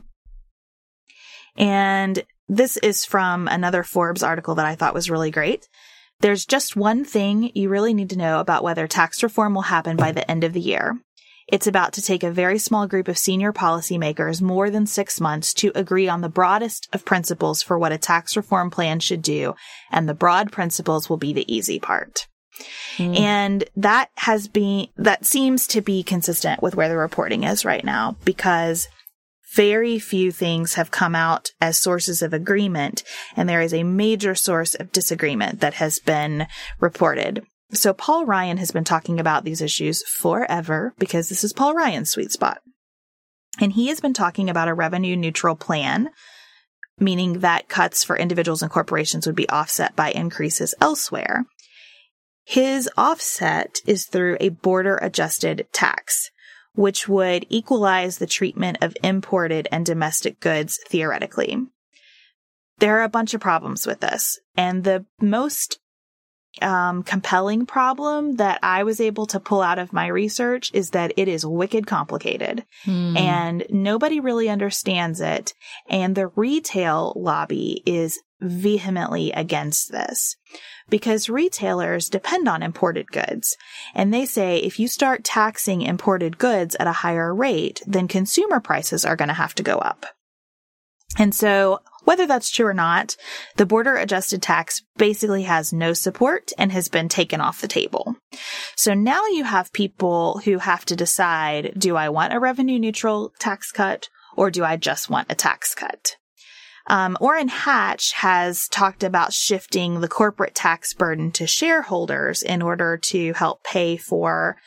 And this is from another Forbes article that I thought was really great. There's just one thing you really need to know about whether tax reform will happen by the end of the year. It's about to take a very small group of senior policymakers more than 6 months to agree on the broadest of principles for what a tax reform plan should do, and the broad principles will be the easy part. And that seems to be consistent with where the reporting is right now, because very few things have come out as sources of agreement, and there is a major source of disagreement that has been reported. So Paul Ryan has been talking about these issues forever, because this is Paul Ryan's sweet spot. And he has been talking about a revenue neutral plan, meaning that cuts for individuals and corporations would be offset by increases elsewhere. His offset is through a border adjusted tax, which would equalize the treatment of imported and domestic goods theoretically. There are a bunch of problems with this, and the most compelling problem that I was able to pull out of my research is that it is wicked complicated, and nobody really understands it, and the retail lobby is vehemently against this, because retailers depend on imported goods. And they say if you start taxing imported goods at a higher rate, then consumer prices are going to have to go up. And so whether that's true or not, the border adjusted tax basically has no support and has been taken off the table. So now you have people who have to decide, do I want a revenue neutral tax cut, or do I just want a tax cut? Orrin Hatch has talked about shifting the corporate tax burden to shareholders in order to help pay for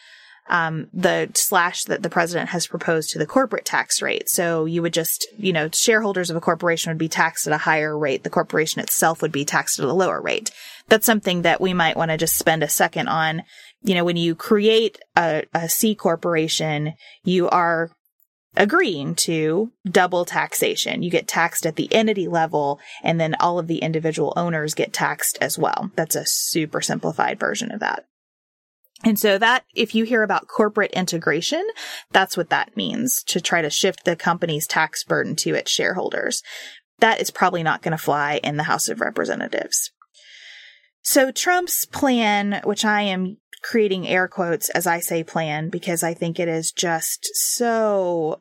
the slash that the president has proposed to the corporate tax rate. So you would just, shareholders of a corporation would be taxed at a higher rate. The corporation itself would be taxed at a lower rate. That's something that we might want to just spend a second on. When you create a C corporation, you are agreeing to double taxation. You get taxed at the entity level, and then all of the individual owners get taxed as well. That's a super simplified version of that. And so that, if you hear about corporate integration, that's what that means, to try to shift the company's tax burden to its shareholders. That is probably not going to fly in the House of Representatives. So Trump's plan, which I am creating air quotes as I say plan, because I think it is just so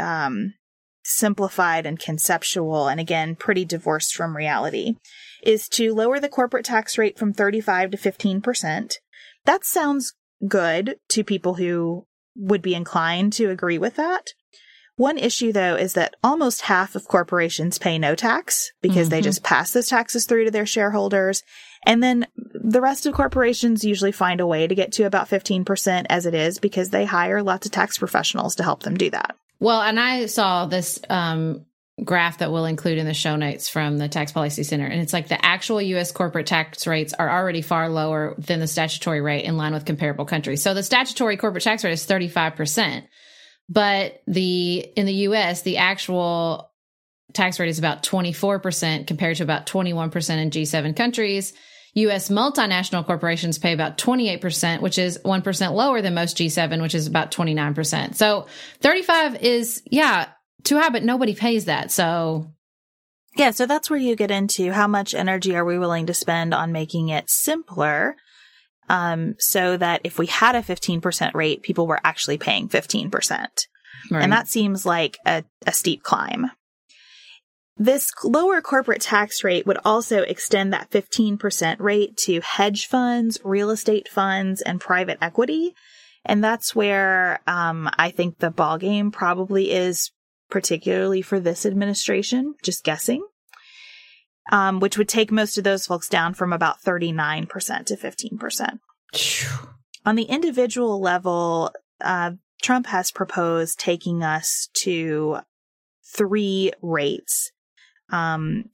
simplified and conceptual, and again, pretty divorced from reality, is to lower the corporate tax rate from 35% to 15%. That sounds good to people who would be inclined to agree with that. One issue, though, is that almost half of corporations pay no tax because they just pass those taxes through to their shareholders. And then the rest of corporations usually find a way to get to about 15% as it is, because they hire lots of tax professionals to help them do that. Well, and I saw this graph that we'll include in the show notes from the Tax Policy Center. And it's like the actual U.S. corporate tax rates are already far lower than the statutory rate in line with comparable countries. So the statutory corporate tax rate is 35%. But in the U.S., the actual tax rate is about 24% compared to about 21% in G7 countries. U.S. multinational corporations pay about 28%, which is 1% lower than most G7, which is about 29%. So 35 is, too high, but nobody pays that. So so that's where you get into how much energy are we willing to spend on making it simpler, so that if we had a 15% rate, people were actually paying 15%. Right. And that seems like a steep climb. This lower corporate tax rate would also extend that 15% rate to hedge funds, real estate funds, and private equity. And that's where I think the ballgame probably is, particularly for this administration, just guessing, which would take most of those folks down from about 39% to 15%. On the individual level, Trump has proposed taking us to 3 rates. And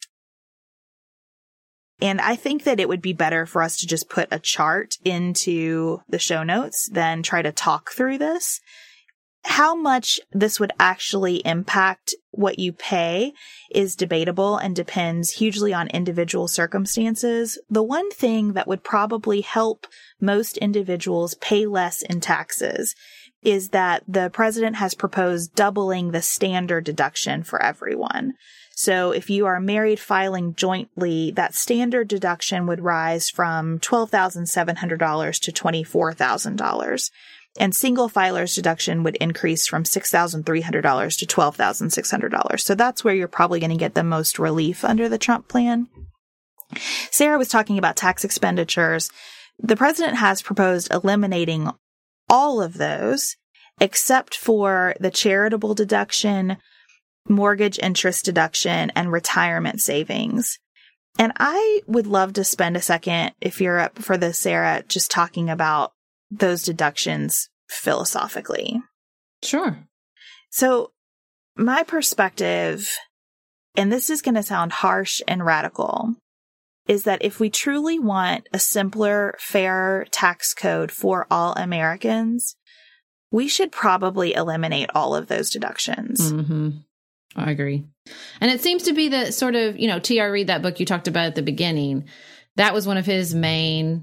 I think that it would be better for us to just put a chart into the show notes than try to talk through this. How much this would actually impact what you pay is debatable and depends hugely on individual circumstances. The one thing that would probably help most individuals pay less in taxes is that the president has proposed doubling the standard deduction for everyone. So if you are married filing jointly, that standard deduction would rise from $12,700 to $24,000. And single filers deduction would increase from $6,300 to $12,600. So that's where you're probably going to get the most relief under the Trump plan. Sarah was talking about tax expenditures. The president has proposed eliminating all of those except for the charitable deduction, mortgage interest deduction, and retirement savings. And I would love to spend a second, if you're up for this, Sarah, just talking about those deductions philosophically. Sure. So my perspective, and this is going to sound harsh and radical, is that if we truly want a simpler, fairer tax code for all Americans, we should probably eliminate all of those deductions. Mm-hmm. I agree. And it seems to be the sort of, T.R. Reid, that book you talked about at the beginning, that was one of his main,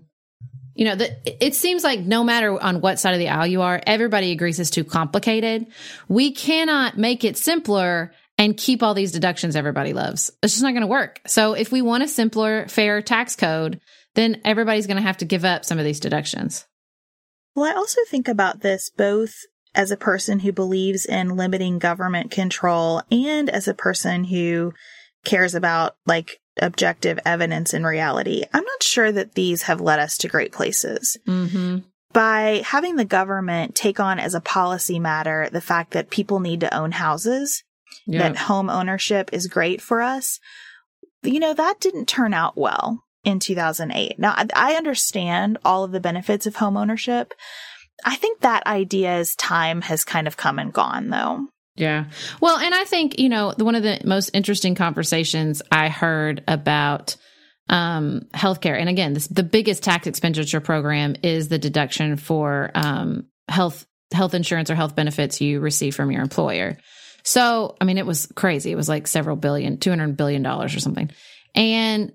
it seems like no matter on what side of the aisle you are, everybody agrees it's too complicated. We cannot make it simpler and keep all these deductions everybody loves. It's just not going to work. So if we want a simpler, fair tax code, then everybody's going to have to give up some of these deductions. Well, I also think about this both as a person who believes in limiting government control and as a person who cares about objective evidence and reality. I'm not sure that these have led us to great places. Mm-hmm. By having the government take on as a policy matter the fact that people need to own houses, that home ownership is great for us, that didn't turn out well in 2008. Now, I understand all of the benefits of home ownership, I think that idea's time has kind of come and gone, though. Yeah. Well, and I think, one of the most interesting conversations I heard about healthcare, and again, the biggest tax expenditure program is the deduction for health insurance or health benefits you receive from your employer. So, I mean, it was crazy. It was like several billion, $200 billion or something. And,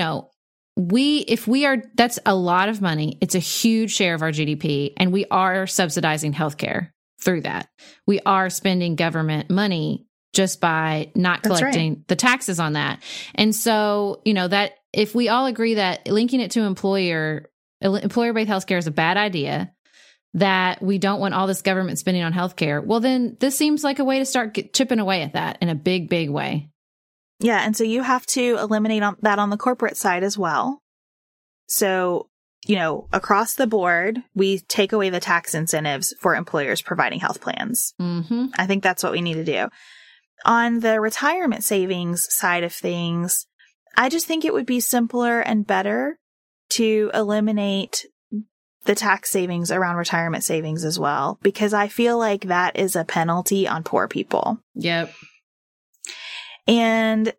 that's a lot of money. It's a huge share of our GDP, and we are subsidizing healthcare through that. We are spending government money just by not collecting the taxes on that. And so, that if we all agree that linking it to employer-based healthcare is a bad idea, that we don't want all this government spending on healthcare, well, then this seems like a way to start chipping away at that in a big, big way. Yeah. And so you have to eliminate that on the corporate side as well. So, across the board, we take away the tax incentives for employers providing health plans. Mm-hmm. I think that's what we need to do. On the retirement savings side of things, I just think it would be simpler and better to eliminate the tax savings around retirement savings as well, because I feel like that is a penalty on poor people. Yep. And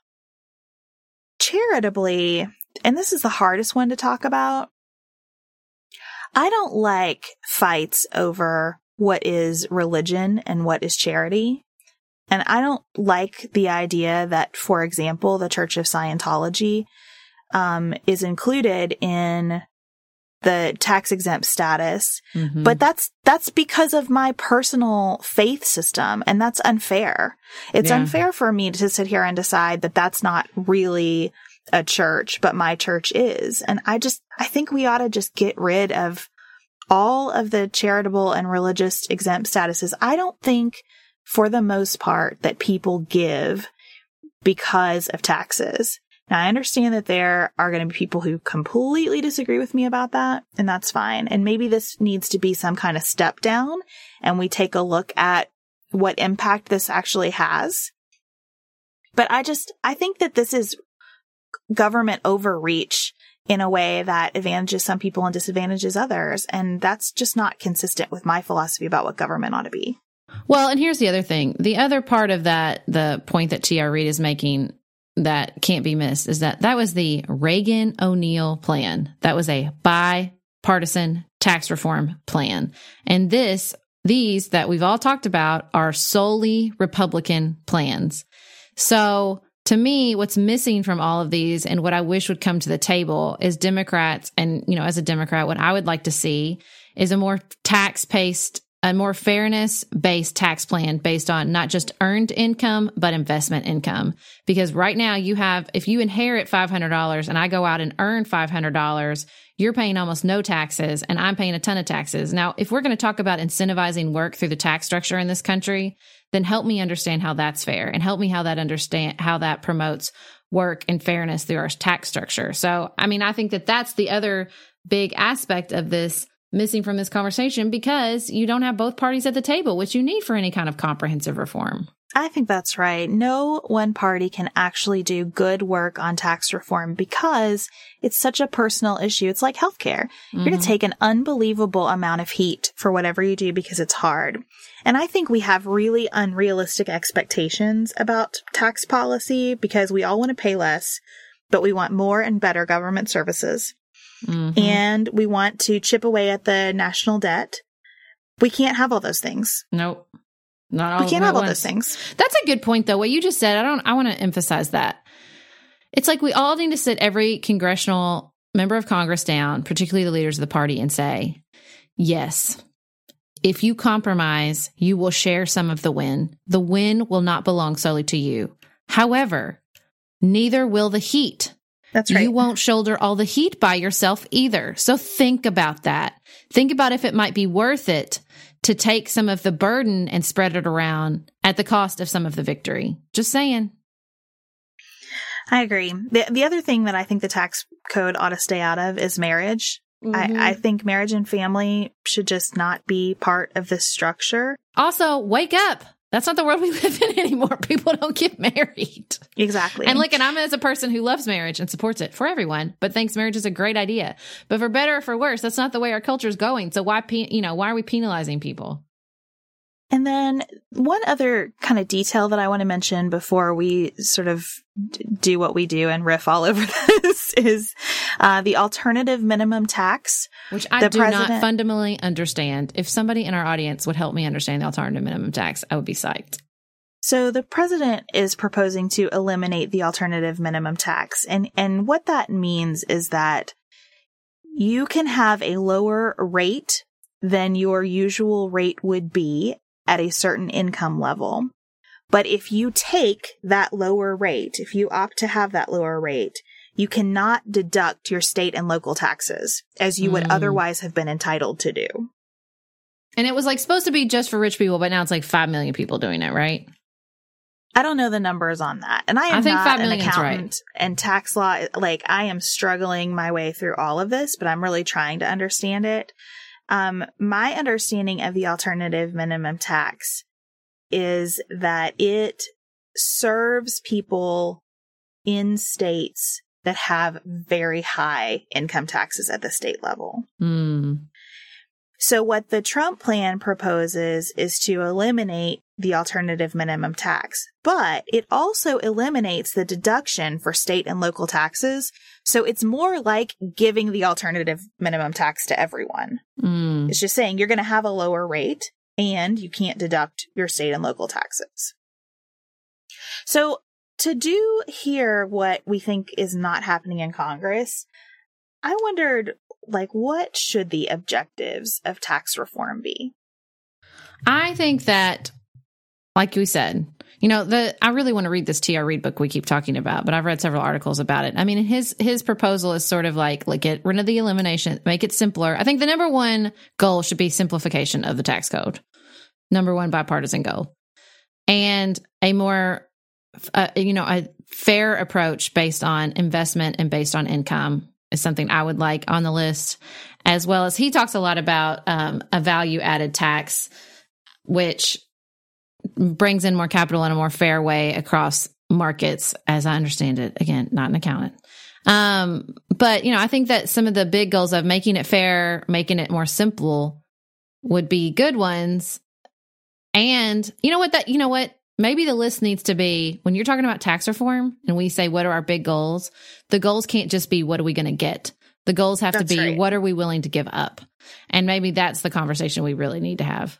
charitably, and this is the hardest one to talk about, I don't like fights over what is religion and what is charity. And I don't like the idea that, for example, the Church of Scientology is included in the tax exempt status. Mm-hmm. But that's because of my personal faith system, and that's unfair. It's unfair for me to sit here and decide that that's not really a church, but my church is. And I think we ought to just get rid of all of the charitable and religious exempt statuses. I don't think, for the most part, that people give because of taxes. Now, I understand that there are going to be people who completely disagree with me about that, and that's fine. And maybe this needs to be some kind of step down, and we take a look at what impact this actually has. But I think that this is government overreach in a way that advantages some people and disadvantages others. And that's just not consistent with my philosophy about what government ought to be. Well, and here's the other thing. The other part of that, the point that T.R. Reid is making that can't be missed, is that was the Reagan-O'Neill plan. That was a bipartisan tax reform plan. And these that we've all talked about are solely Republican plans. So to me, what's missing from all of these, and what I wish would come to the table, is Democrats. And, as a Democrat, what I would like to see is a more fairness-based tax plan based on not just earned income, but investment income. Because right now if you inherit $500 and I go out and earn $500, you're paying almost no taxes and I'm paying a ton of taxes. Now, if we're going to talk about incentivizing work through the tax structure in this country, then help me understand how that's fair, and help me how that promotes work and fairness through our tax structure. So, I mean, I think that that's the other big aspect of this missing from this conversation, because you don't have both parties at the table, which you need for any kind of comprehensive reform. I think that's right. No one party can actually do good work on tax reform because it's such a personal issue. It's like healthcare. You're going to take an unbelievable amount of heat for whatever you do because it's hard. And I think we have really unrealistic expectations about tax policy because we all want to pay less, but we want more and better government services. Mm-hmm. And we want to chip away at the national debt. We can't have all those things. Nope. Not all. We can't have all those things. That's a good point, though. What you just said, I want to emphasize that. It's like we all need to sit every congressional member of Congress down, particularly the leaders of the party, and say, yes, if you compromise, you will share some of the win. The win will not belong solely to you. However, neither will the heat. That's right. You won't shoulder all the heat by yourself either. So think about that. Think about if it might be worth it to take some of the burden and spread it around at the cost of some of the victory. Just saying. I agree. The other thing that I think the tax code ought to stay out of is marriage. Mm-hmm. I think marriage and family should just not be part of this structure. Also, wake up. That's not the world we live in anymore. People don't get married. Exactly. And look, and I'm as a person who loves marriage and supports it for everyone, but thinks marriage is a great idea. But for better or for worse, that's not the way our culture is going. So why are we penalizing people? And then one other kind of detail that I want to mention before we sort of do what we do and riff all over this is the alternative minimum tax. Which I do not fundamentally understand. If somebody in our audience would help me understand the alternative minimum tax, I would be psyched. So the president is proposing to eliminate the alternative minimum tax. And what that means is that you can have a lower rate than your usual rate would be at a certain income level. But if you take that lower rate, if you opt to have that lower rate, you cannot deduct your state and local taxes as you would otherwise have been entitled to do. And it was like supposed to be just for rich people, but now it's like 5 million people doing it, right? I don't know the numbers on that. And I think not 5 million an accountant, right. And tax law, like I am struggling my way through all of this, but I'm really trying to understand it. My understanding of the alternative minimum tax is that it serves people in states that have very high income taxes at the state level. So what the Trump plan proposes is to eliminate the alternative minimum tax, but it also eliminates the deduction for state and local taxes. So it's more like giving the alternative minimum tax to everyone. It's just saying you're going to have a lower rate and you can't deduct your state and local taxes. So to do here what we think is not happening in Congress, I wondered, like, what should the objectives of tax reform be? I think that, like we said, I really want to read this TR Reid book we keep talking about, but I've read several articles about it. I mean, his proposal is sort of like get rid of the elimination, make it simpler. I think the number one goal should be simplification of the tax code. Number one bipartisan goal. And a more, a fair approach based on investment and based on income is something I would like on the list, as well as he talks a lot about a value added tax, which brings in more capital in a more fair way across markets, as I understand it. Again, not an accountant. But, I think that some of the big goals of making it fair, making it more simple would be good ones. And maybe the list needs to be, when you're talking about tax reform and we say, what are our big goals? The goals can't just be, what are we going to get? The goals have to be, right. What are we willing to give up? And maybe that's the conversation we really need to have.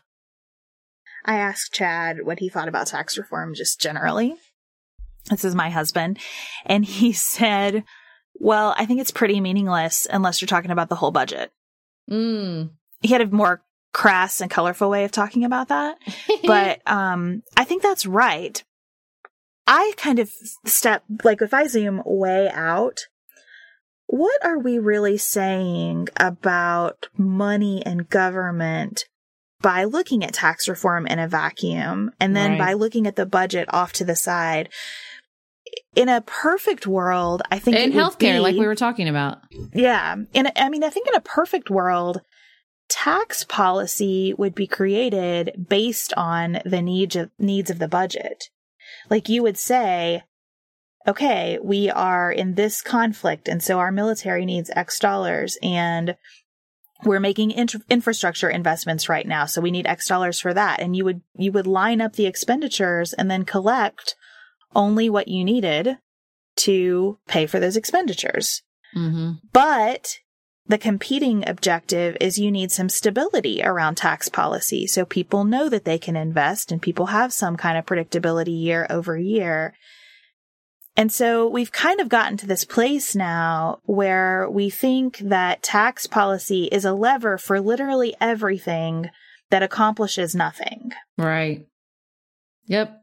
I asked Chad what he thought about tax reform just generally. This is my husband. And he said, well, I think it's pretty meaningless unless you're talking about the whole budget. He had a more crass and colorful way of talking about that. But I think that's right. I kind of if I zoom way out, what are we really saying about money and government by looking at tax reform in a vacuum and then by looking at the budget off to the side? In a perfect world, I think in healthcare, like we were talking about. Yeah. I think in a perfect world, tax policy would be created based on the needs of the budget. Like you would say, okay, we are in this conflict, and so our military needs X dollars, and we're making infrastructure investments right now, so we need X dollars for that. And you would line up the expenditures and then collect only what you needed to pay for those expenditures. But the competing objective is you need some stability around tax policy, so people know that they can invest and people have some kind of predictability year over year. And so we've kind of gotten to this place now where we think that tax policy is a lever for literally everything that accomplishes nothing. Right. Yep.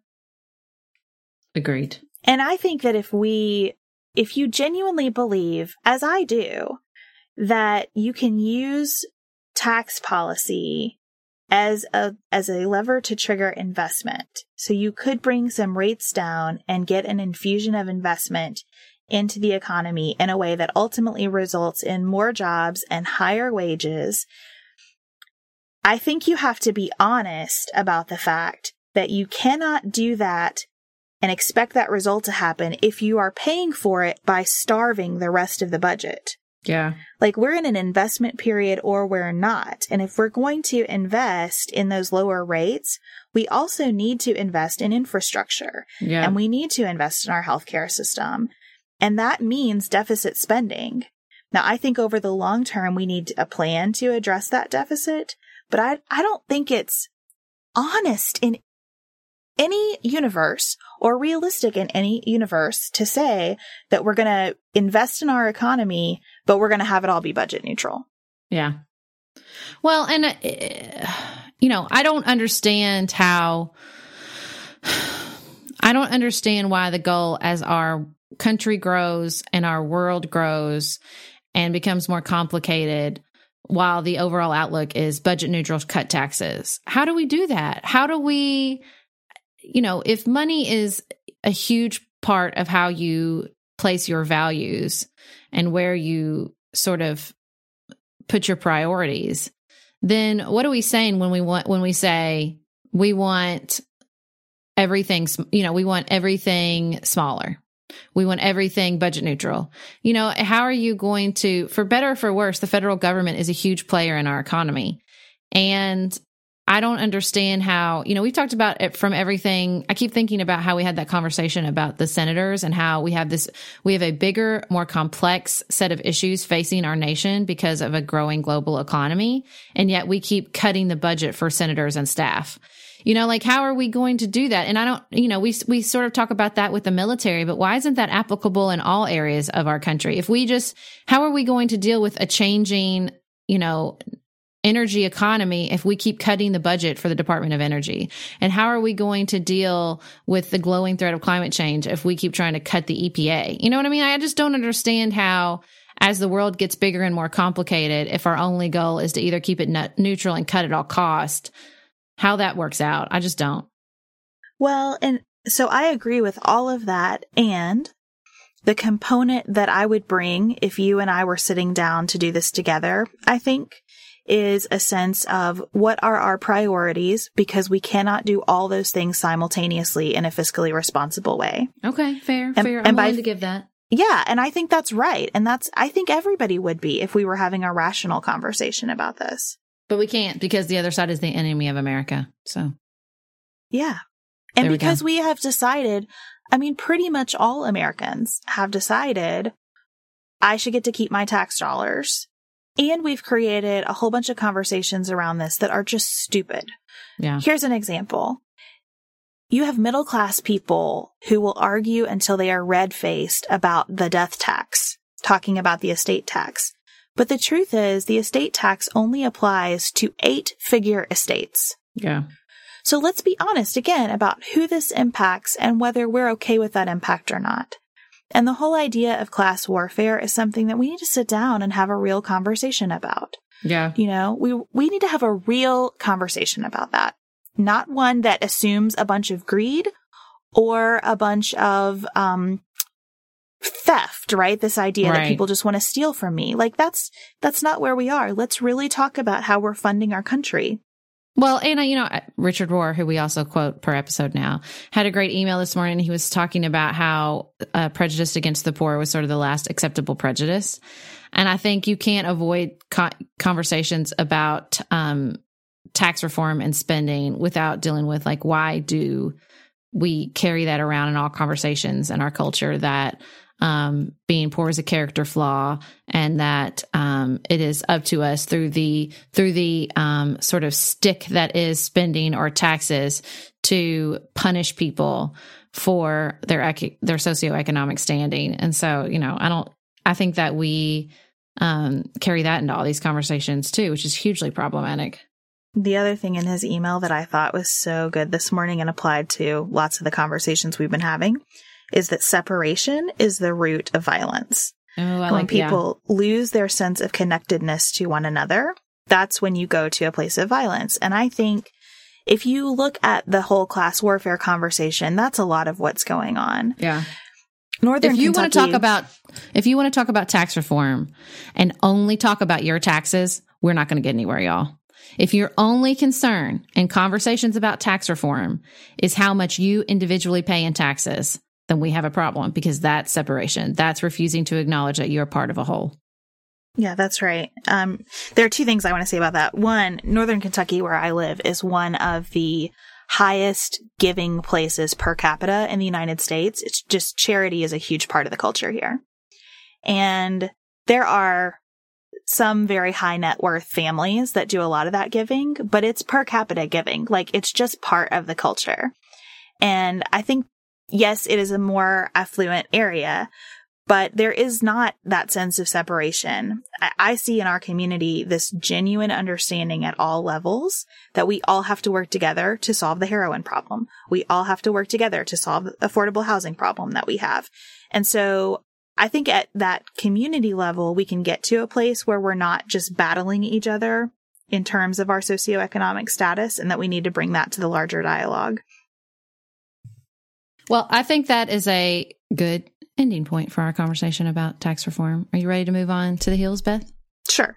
Agreed. And I think that if you genuinely believe, as I do, that you can use tax policy as a lever to trigger investment. So you could bring some rates down and get an infusion of investment into the economy in a way that ultimately results in more jobs and higher wages. I think you have to be honest about the fact that you cannot do that and expect that result to happen if you are paying for it by starving the rest of the budget. Yeah. Like, we're in an investment period or we're not. And if we're going to invest in those lower rates, we also need to invest in infrastructure. Yeah. And we need to invest in our healthcare system. And that means deficit spending. Now, I think over the long term, we need a plan to address that deficit. But I don't think it's honest in any universe or realistic in any universe to say that we're going to invest in our economy, but we're going to have it all be budget neutral. Yeah. Well, and, I don't understand why the goal, as our country grows and our world grows and becomes more complicated, while the overall outlook is budget neutral, cut taxes. How do we do that? How do we, if money is a huge part of how you place your values and where you sort of put your priorities, then what are we saying when we say we want everything, we want everything smaller? We want everything budget neutral. How are you going to, for better or for worse, the federal government is a huge player in our economy. And I don't understand how, we've talked about it from everything. I keep thinking about how we had that conversation about the senators and how we have a bigger, more complex set of issues facing our nation because of a growing global economy. And yet we keep cutting the budget for senators and staff. How are we going to do that? And I don't, we sort of talk about that with the military, but why isn't that applicable in all areas of our country? How are we going to deal with a changing, energy economy if we keep cutting the budget for the Department of Energy? And how are we going to deal with the glowing threat of climate change if we keep trying to cut the EPA? You know what I mean? I just don't understand how, as the world gets bigger and more complicated, if our only goal is to either keep it neutral and cut at all cost, how that works out. I just don't. Well, and so I agree with all of that. And the component that I would bring if you and I were sitting down to do this together, I think, is a sense of what are our priorities, because we cannot do all those things simultaneously in a fiscally responsible way. Okay, fair. I'm willing to give that. Yeah, and I think that's right. And I think everybody would be if we were having a rational conversation about this. But we can't, because the other side is the enemy of America. So, yeah. And because we have decided, pretty much all Americans have decided I should get to keep my tax dollars. And we've created a whole bunch of conversations around this that are just stupid. Yeah. Here's an example. You have middle-class people who will argue until they are red-faced about the death tax, talking about the estate tax. But the truth is, the estate tax only applies to 8-figure estates. Yeah. So let's be honest again about who this impacts and whether we're okay with that impact or not. And the whole idea of class warfare is something that we need to sit down and have a real conversation about. Yeah. We need to have a real conversation about that. Not one that assumes a bunch of greed or a bunch of theft, right? This idea that people just want to steal from me. Like, that's not where we are. Let's really talk about how we're funding our country. Well, and Richard Rohr, who we also quote per episode now, had a great email this morning. He was talking about how prejudice against the poor was sort of the last acceptable prejudice. And I think you can't avoid conversations about tax reform and spending without dealing with, like, why do we carry that around in all conversations in our culture, that being poor is a character flaw, and that it is up to us through the sort of stick that is spending or taxes to punish people for their socioeconomic standing. And so, I think that we carry that into all these conversations too, which is hugely problematic. The other thing in his email that I thought was so good this morning and applied to lots of the conversations we've been having is that separation is the root of violence. When people lose their sense of connectedness to one another, that's when you go to a place of violence. And I think if you look at the whole class warfare conversation, that's a lot of what's going on. Yeah. If you want to talk about tax reform and only talk about your taxes, we're not going to get anywhere, y'all. If your only concern in conversations about tax reform is how much you individually pay in taxes, then we have a problem, because that's separation. That's refusing to acknowledge that you're part of a whole. Yeah, that's right. There are two things I want to say about that. One, Northern Kentucky, where I live, is one of the highest giving places per capita in the United States. It's just charity is a huge part of the culture here. And there are some very high net worth families that do a lot of that giving, but it's per capita giving. Like, it's just part of the culture. And I think, yes, it is a more affluent area, but there is not that sense of separation. I see in our community this genuine understanding at all levels that we all have to work together to solve the heroin problem. We all have to work together to solve the affordable housing problem that we have. And so I think at that community level, we can get to a place where we're not just battling each other in terms of our socioeconomic status, and that we need to bring that to the larger dialogue. Well, I think that is a good ending point for our conversation about tax reform. Are you ready to move on to the heels, Beth? Sure.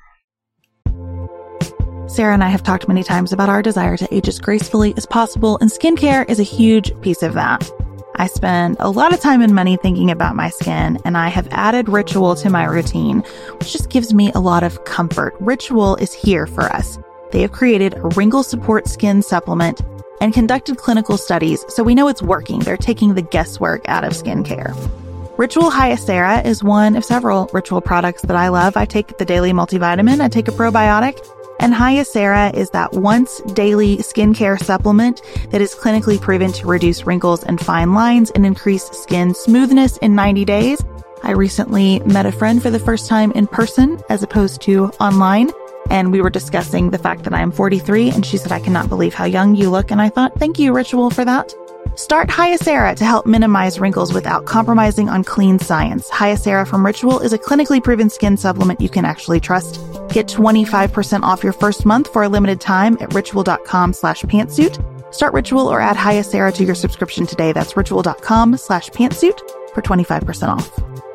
Sarah and I have talked many times about our desire to age as gracefully as possible, and skincare is a huge piece of that. I spend a lot of time and money thinking about my skin, and I have added Ritual to my routine, which just gives me a lot of comfort. Ritual is here for us. They have created a wrinkle support skin supplement and conducted clinical studies, so we know it's working. They're taking the guesswork out of skincare. Ritual Hyacera is one of several Ritual products that I love. I take the daily multivitamin, I take a probiotic, and Hyacera is that once daily skincare supplement that is clinically proven to reduce wrinkles and fine lines and increase skin smoothness in 90 days. I recently met a friend for the first time in person as opposed to online, and we were discussing the fact that I am 43, and she said, "I cannot believe how young you look." And I thought, thank you, Ritual, for that. Start Hyacera to help minimize wrinkles without compromising on clean science. Hyacera from Ritual is a clinically proven skin supplement you can actually trust. Get 25% off your first month for a limited time at ritual.com/pantsuit. Start Ritual or add Hyacera to your subscription today. That's ritual.com/pantsuit for 25% off.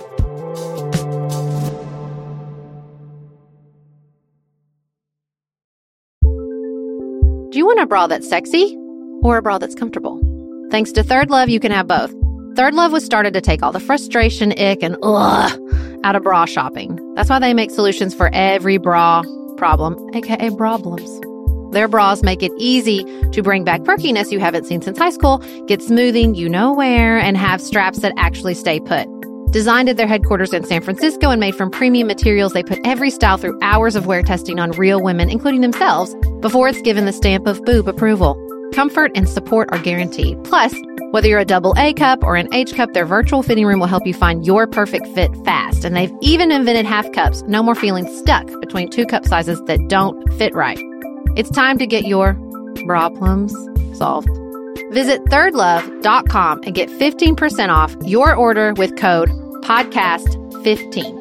Do you want a bra that's sexy or a bra that's comfortable? Thanks to Third Love, you can have both. Third Love was started to take all the frustration, ick, and out of bra shopping. That's why they make solutions for every bra problem, aka problems. Their bras make it easy to bring back perkiness you haven't seen since high school, get smoothing you know where, and have straps that actually stay put. Designed at their headquarters in San Francisco and made from premium materials, they put every style through hours of wear testing on real women, including themselves, before it's given the stamp of boob approval. Comfort and support are guaranteed. Plus, whether you're a double A cup or an H cup, their virtual fitting room will help you find your perfect fit fast. And they've even invented half cups. No more feeling stuck between two cup sizes that don't fit right. It's time to get your bra plums solved. Visit thirdlove.com and get 15% off your order with code podcast15.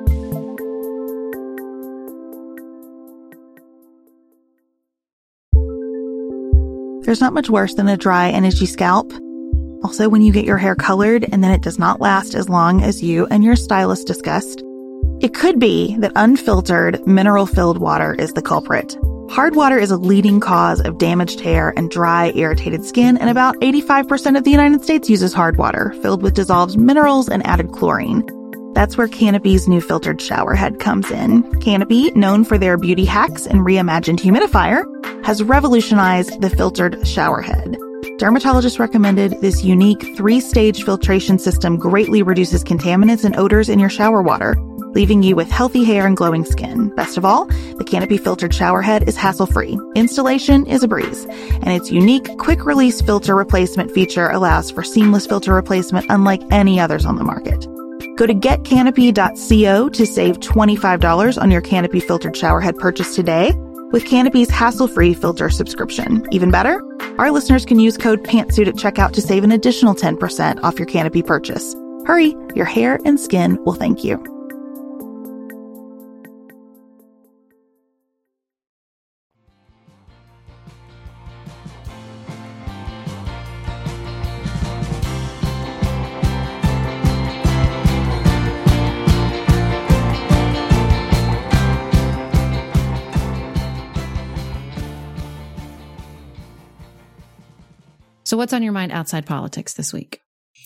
There's not much worse than a dry and itchy scalp. Also, when you get your hair colored and then it does not last as long as you and your stylist discussed. It could be that unfiltered, mineral-filled water is the culprit. Hard water is a leading cause of damaged hair and dry, irritated skin, and about 85% of the United States uses hard water, filled with dissolved minerals and added chlorine. That's where Canopy's new filtered shower head comes in. Canopy, known for their beauty hacks and reimagined humidifier, has revolutionized the filtered shower head. Dermatologists recommended this unique 3-stage filtration system greatly reduces contaminants and odors in your shower water, leaving you with healthy hair and glowing skin. Best of all, the Canopy filtered shower head is hassle-free. Installation is a breeze, and its unique quick-release filter replacement feature allows for seamless filter replacement unlike any others on the market. Go to getcanopy.co to save $25 on your Canopy filtered shower head purchase today with Canopy's hassle-free filter subscription. Even better, our listeners can use code PANTSUIT at checkout to save an additional 10% off your Canopy purchase. Hurry, your hair and skin will thank you. So what's on your mind outside politics this week?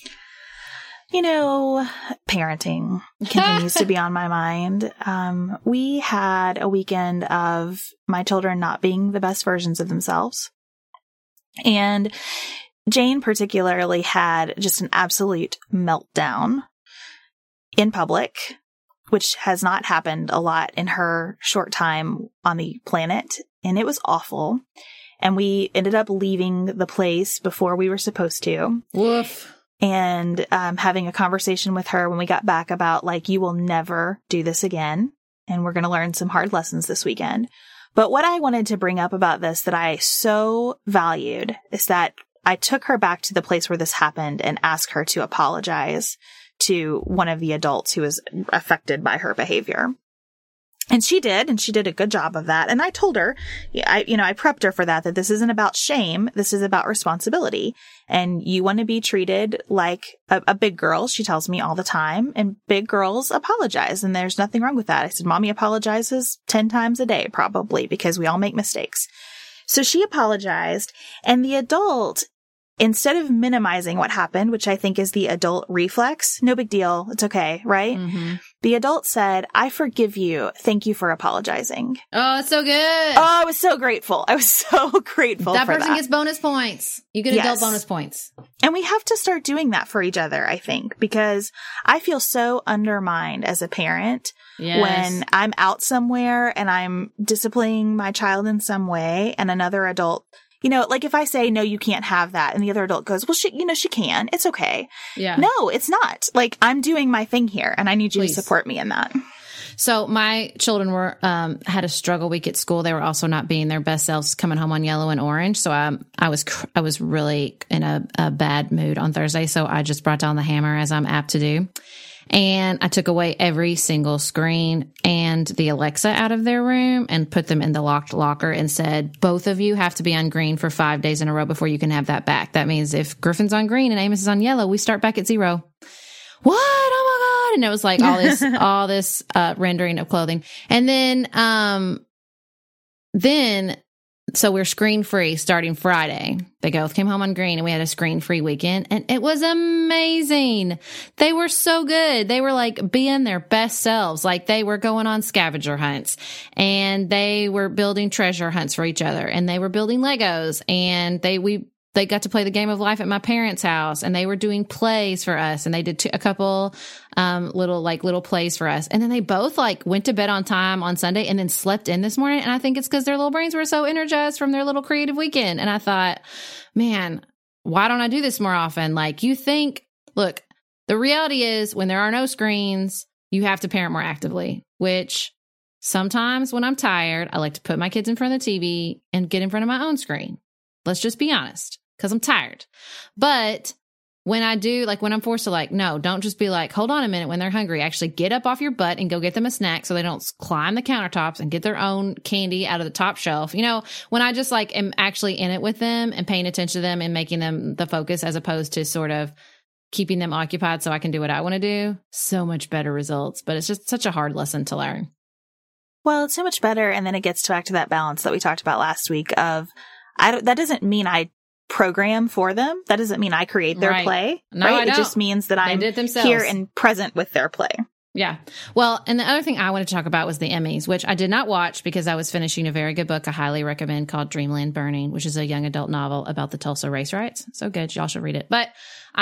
Parenting continues to be on my mind. We had a weekend of my children not being the best versions of themselves. And Jane particularly had just an absolute meltdown in public, which has not happened a lot in her short time on the planet. And it was awful. And we ended up leaving the place before we were supposed to. Woof. And having a conversation with her when we got back about, like, you will never do this again. And we're going to learn some hard lessons this weekend. But what I wanted to bring up about this that I so valued is that I took her back to the place where this happened and asked her to apologize to one of the adults who was affected by her behavior. And she did a good job of that. And I told her, I prepped her for that this isn't about shame. This is about responsibility. And you want to be treated like a big girl, she tells me all the time. And big girls apologize. And there's nothing wrong with that. I said, Mommy apologizes 10 times a day, probably, because we all make mistakes. So she apologized. And the adult, instead of minimizing what happened, which I think is the adult reflex, no big deal. It's okay, right? Mm-hmm. The adult said, I forgive you. Thank you for apologizing. Oh, it's so good. Oh, I was so grateful. I was so grateful that for person that. gets bonus points. You get adult bonus points. And we have to start doing that for each other, I think, because I feel so undermined as a parent when I'm out somewhere and I'm disciplining my child in some way and another adult, like if I say, no, you can't have that. And the other adult goes, well, she can. It's okay. Yeah. No, it's not. Like, I'm doing my thing here and I need you Please. to support me in that. So my children were, had a struggle week at school. They were also not being their best selves coming home on yellow and orange. So I was really in a bad mood on Thursday. So I just brought down the hammer, as I'm apt to do. And I took away every single screen and the Alexa out of their room and put them in the locked locker and said, both of you have to be on green for 5 days in a row before you can have that back. That means if Griffin's on green and Amos is on yellow, we start back at 0. What? Oh my God. And it was like all this rendering of clothing. And then so we're screen free starting Friday. They both came home on green and we had a screen free weekend and it was amazing. They were so good. They were like being their best selves. Like they were going on scavenger hunts and they were building treasure hunts for each other and they were building Legos and they got to play the game of life at my parents' house and they were doing plays for us and they did a couple little plays for us. And then they both went to bed on time on Sunday and then slept in this morning. And I think it's because their little brains were so energized from their little creative weekend. And I thought, man, why don't I do this more often? Look, the reality is when there are no screens, you have to parent more actively, which sometimes when I'm tired, I like to put my kids in front of the TV and get in front of my own screen. Let's just be honest. Because I'm tired. But when I do, when I'm forced to no, don't just be hold on a minute when they're hungry. Actually get up off your butt and go get them a snack so they don't climb the countertops and get their own candy out of the top shelf. When I just am actually in it with them and paying attention to them and making them the focus as opposed to sort of keeping them occupied so I can do what I want to do, so much better results. But it's just such a hard lesson to learn. Well, it's so much better. And then it gets back to that balance that we talked about last week of, that doesn't mean I program for them. That doesn't mean I create their play. No, right? I don't. It just means that I'm here and present with their play. Yeah. Well, and the other thing I wanted to talk about was the Emmys, which I did not watch because I was finishing a very good book I highly recommend called Dreamland Burning, which is a young adult novel about the Tulsa race riots. So good. Y'all should read it. But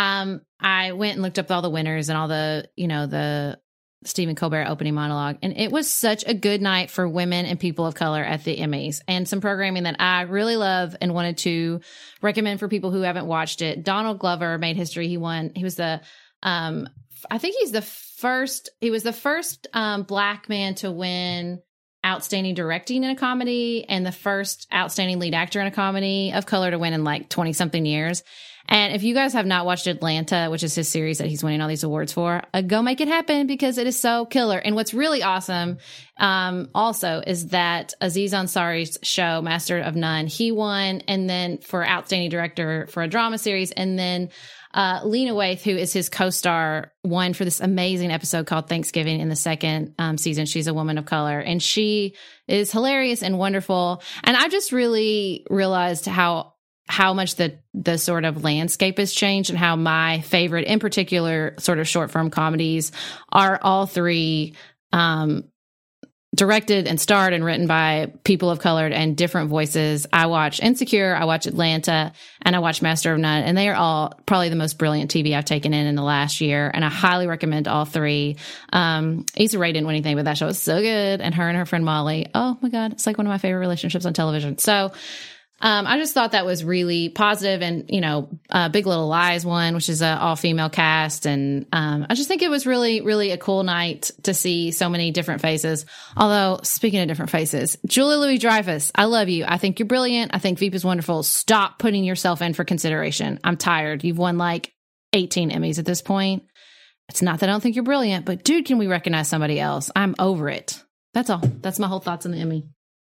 I went and looked up all the winners and all the Stephen Colbert opening monologue. And it was such a good night for women and people of color at the Emmys and some programming that I really love and wanted to recommend for people who haven't watched it. Donald Glover made history. He won. He was the, I think he was the first Black man to win outstanding directing in a comedy and the first outstanding lead actor in a comedy of color to win in 20 something years. And if you guys have not watched Atlanta, which is his series that he's winning all these awards for, go make it happen because it is so killer. And what's really awesome also is that Aziz Ansari's show, Master of None, he won, and then for outstanding director for a drama series. And then Lena Waithe, who is his co-star, won for this amazing episode called Thanksgiving in the second season. She's a woman of color and she is hilarious and wonderful. And I just really realized how how much the sort of landscape has changed and how my favorite, in particular, sort of short form comedies are all three directed and starred and written by people of color and different voices. I watch Insecure, I watch Atlanta, and I watch Master of None, and they are all probably the most brilliant TV I've taken in the last year, and I highly recommend all three. Issa Rae didn't win anything, but that show was so good, and her friend Molly, oh my God, it's like one of my favorite relationships on television. So I just thought that was really positive. And, Big Little Lies one, which is an all-female cast. And I just think it was really, really a cool night to see so many different faces. Although, speaking of different faces, Julia Louis-Dreyfus, I love you. I think you're brilliant. I think Veep is wonderful. Stop putting yourself in for consideration. I'm tired. You've won like 18 Emmys at this point. It's not that I don't think you're brilliant, but dude, can we recognize somebody else? I'm over it. That's all. That's my whole thoughts on the Emmy.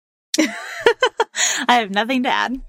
I have nothing to add.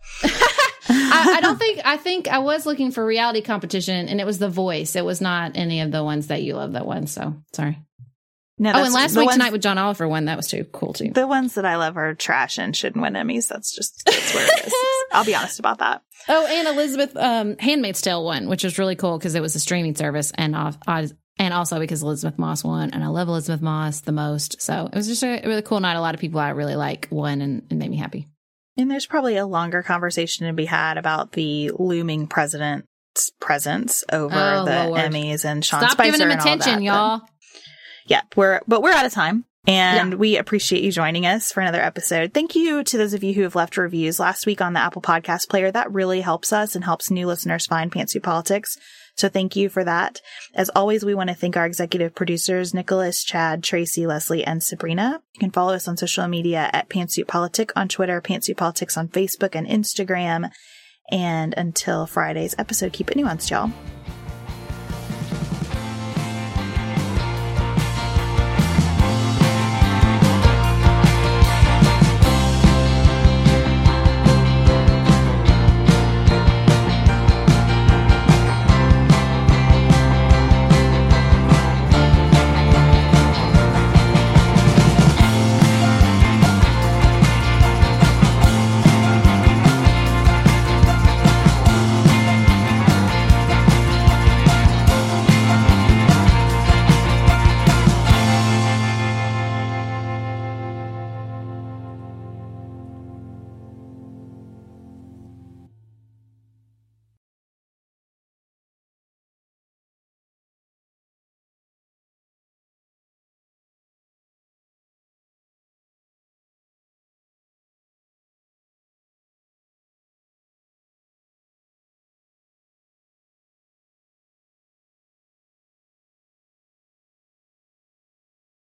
I think I was looking for reality competition, and it was The Voice. It was not any of the ones that you love that won. So sorry. No, and last week Tonight with John Oliver won. That was too cool too. The ones that I love are trash and shouldn't win Emmys. That's where it is. I'll be honest about that. Oh, and Elizabeth, Handmaid's Tale won, which was really cool because it was a streaming service, and also because Elizabeth Moss won, and I love Elizabeth Moss the most. So it was just a really cool night. A lot of people I really like won, and it made me happy. And there's probably a longer conversation to be had about the looming president's presence over the Lord. Emmys and Sean Stop Spicer giving him and attention, all that. y'all. Yeah, we're out of time. And we appreciate you joining us for another episode. Thank you to those of you who have left reviews last week on the Apple Podcast Player. That really helps us and helps new listeners find Pantsuit Politics. So thank you for that. As always, we want to thank our executive producers, Nicholas, Chad, Tracy, Leslie, and Sabrina. You can follow us on social media at Pantsuit Politic on Twitter, Pantsuit Politics on Facebook and Instagram. And until Friday's episode, keep it nuanced, y'all.